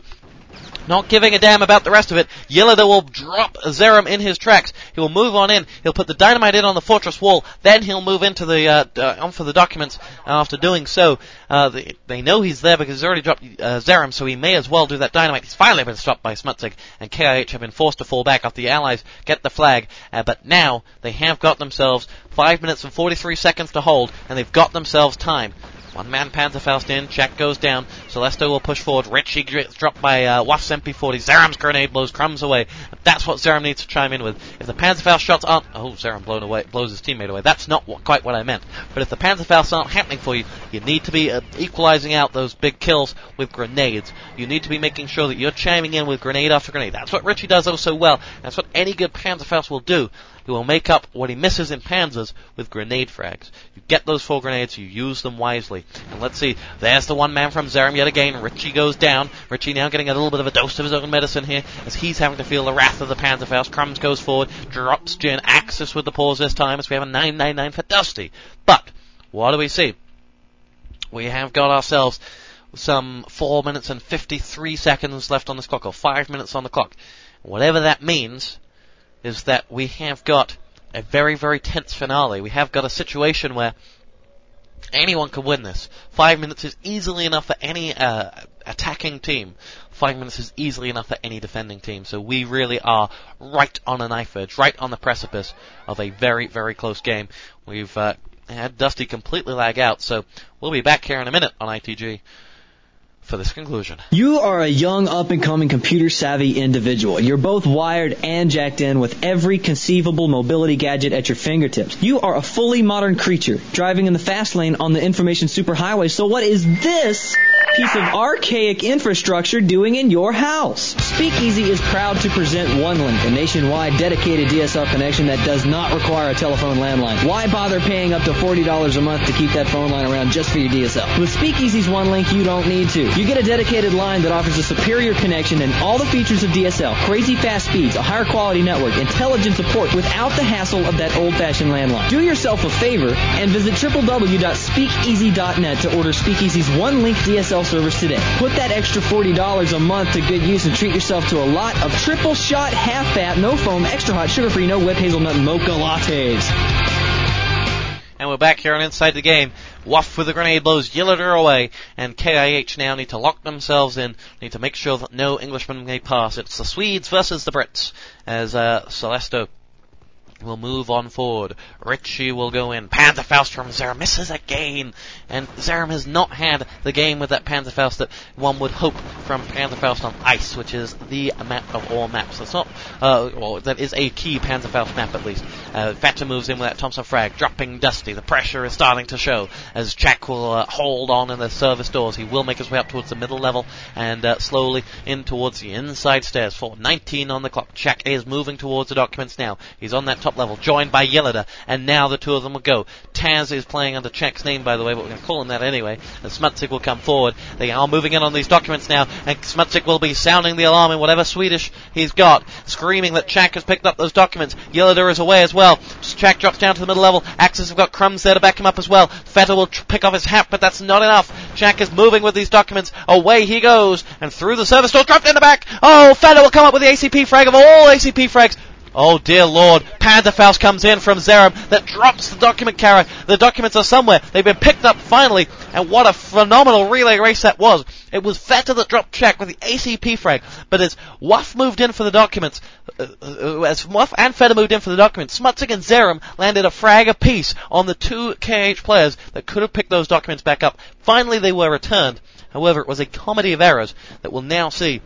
not giving a damn about the rest of it. Yelida will drop Zerum in his tracks. He will move on in. He'll put the dynamite in on the fortress wall. Then he'll move into the uh, uh, on for the documents. And after doing so, uh, they, they know he's there because he's already dropped uh, Zerum, so he may as well do that dynamite. He's finally been stopped by Smutzig, and K I H have been forced to fall back after the Allies get the flag. Uh, but now they have got themselves five minutes and forty-three seconds to hold, and they've got themselves time. One-man Panzerfaust in, Czech goes down, Celesto will push forward, Richie gets dropped by uh, Waff's M P forty, Zerum's grenade blows Crumbs away. That's what Zerum needs to chime in with. If the Panzerfaust shots aren't... Oh, Zerum blown away, blows his teammate away. That's not what, quite what I meant. But if the Panzerfausts aren't happening for you, you need to be uh, equalizing out those big kills with grenades. You need to be making sure that you're chiming in with grenade after grenade. That's what Richie does oh so well. That's what any good Panzerfaust will do. He will make up what he misses in Panzers with grenade frags. You get those full grenades, you use them wisely. And let's see, there's the one man from Zerum yet again. Richie goes down. Richie now getting a little bit of a dose of his own medicine here as he's having to feel the wrath of the Panzerfaust. Crumbs goes forward, drops Jin, Axis with the pause this time as we have a nine nine nine for Dusty. But, what do we see? We have got ourselves some four minutes and fifty-three seconds left on this clock, or five minutes on the clock. Whatever that means is that we have got a very, very tense finale. We have got a situation where anyone can win this. Five minutes is easily enough for any uh, attacking team. Five minutes is easily enough for any defending team. So we really are right on a knife edge, right on the precipice of a very, very close game. We've uh, had Dusty completely lag out, so we'll be back here in a minute on I T G for this conclusion. You are a young, up-and-coming, computer-savvy individual. You're both wired and jacked in with every conceivable mobility gadget at your fingertips. You are a fully modern creature, driving in the fast lane on the information superhighway. So what is this piece of archaic infrastructure doing in your house? Speakeasy is proud to present OneLink, a nationwide dedicated D S L connection that does not require a telephone landline. Why bother paying up to forty dollars a month to keep that phone line around just for your D S L? With Speakeasy's OneLink, you don't need to. You get a dedicated line that offers a superior connection and all the features of D S L. Crazy fast speeds, a higher quality network, intelligent support without the hassle of that old-fashioned landline. Do yourself a favor and visit w w w dot speakeasy dot net to order Speakeasy's OneLink D S L service today. Put that extra forty dollars a month to good use and treat yourself to a lot of triple shot, half fat, no foam, extra hot, sugar-free, no whip hazelnut mocha lattes. And we're back here on Inside the Game. Waff with the grenade blows Yellida away, and K I H now need to lock themselves in, need to make sure that no Englishman may pass. It's the Swedes versus the Brits, as uh, Celesto will move on forward. Richie will go in. Panzerfaust from Zerum misses again. And Zerum has not had the game with that Panzerfaust that one would hope from Panzerfaust on ice, which is the map of all maps. That's not, uh, well, that is a key Panzerfaust map at least. Uh, Thatcher moves in with that Thompson frag, dropping Dusty. The pressure is starting to show as Jack will uh, hold on in the service doors. He will make his way up towards the middle level and uh, slowly in towards the inside stairs. For nineteen on the clock. Jack is moving towards the documents now. He's on that top level, joined by Yelida, and now the two of them will go. Taz is playing under Czech's name, by the way, but we're going to call him that anyway, and Smutsik will come forward. They are moving in on these documents now, and Smutsik will be sounding the alarm in whatever Swedish he's got, screaming that Czech has picked up those documents. Yelida is away as well. Czech drops down to the middle level. Axis have got Crumbs there to back him up as well. Feta will tr- pick off his hat, but that's not enough. Czech is moving with these documents. Away he goes, and through the service door, dropped in the back. Oh, Feta will come up with the A C P frag of all A C P frags. Oh dear lord, Panzerfaust comes in from Zerum that drops the document carrier. The documents are somewhere. They've been picked up finally, and what a phenomenal relay race that was. It was Feta that dropped Czech with the A C P frag, but as Wuff moved in for the documents, uh, uh, as Wuff and Feta moved in for the documents, Smutsik and Zerum landed a frag apiece on the two K H players that could have picked those documents back up. Finally they were returned. However, it was a comedy of errors that we'll now see.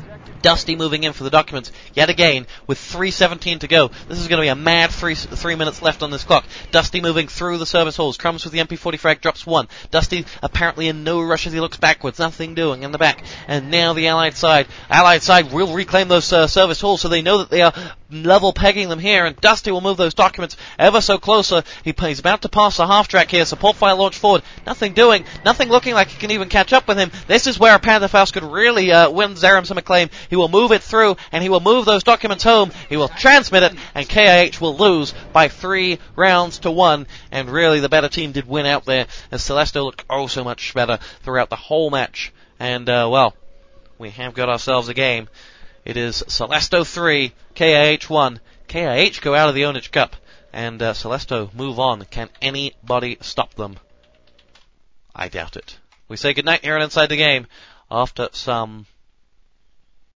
Dusty moving in for the documents yet again with three seventeen to go. This is going to be a mad three three minutes left on this clock. Dusty moving through the service halls. Crumbs with the M P forty frag drops one. Dusty apparently in no rush as he looks backwards. Nothing doing in the back. And now the Allied side. Allied side will reclaim those uh, service halls so they know that they are level pegging them here. And Dusty will move those documents ever so closer. He, he's about to pass the half track here. Support fire launch forward. Nothing doing. Nothing looking like he can even catch up with him. This is where a Panzerfaust could really uh, win Zerum some acclaim. He will move it through, and he will move those documents home. He will transmit it, and K I H will lose by three rounds to one. And really, the better team did win out there, as Celesto looked oh so much better throughout the whole match. And, uh, well, we have got ourselves a game. It is Celesto three, K I H one. K I H go out of the Onich Cup, and uh, Celesto move on. Can anybody stop them? I doubt it. We say goodnight here on Inside the Game after some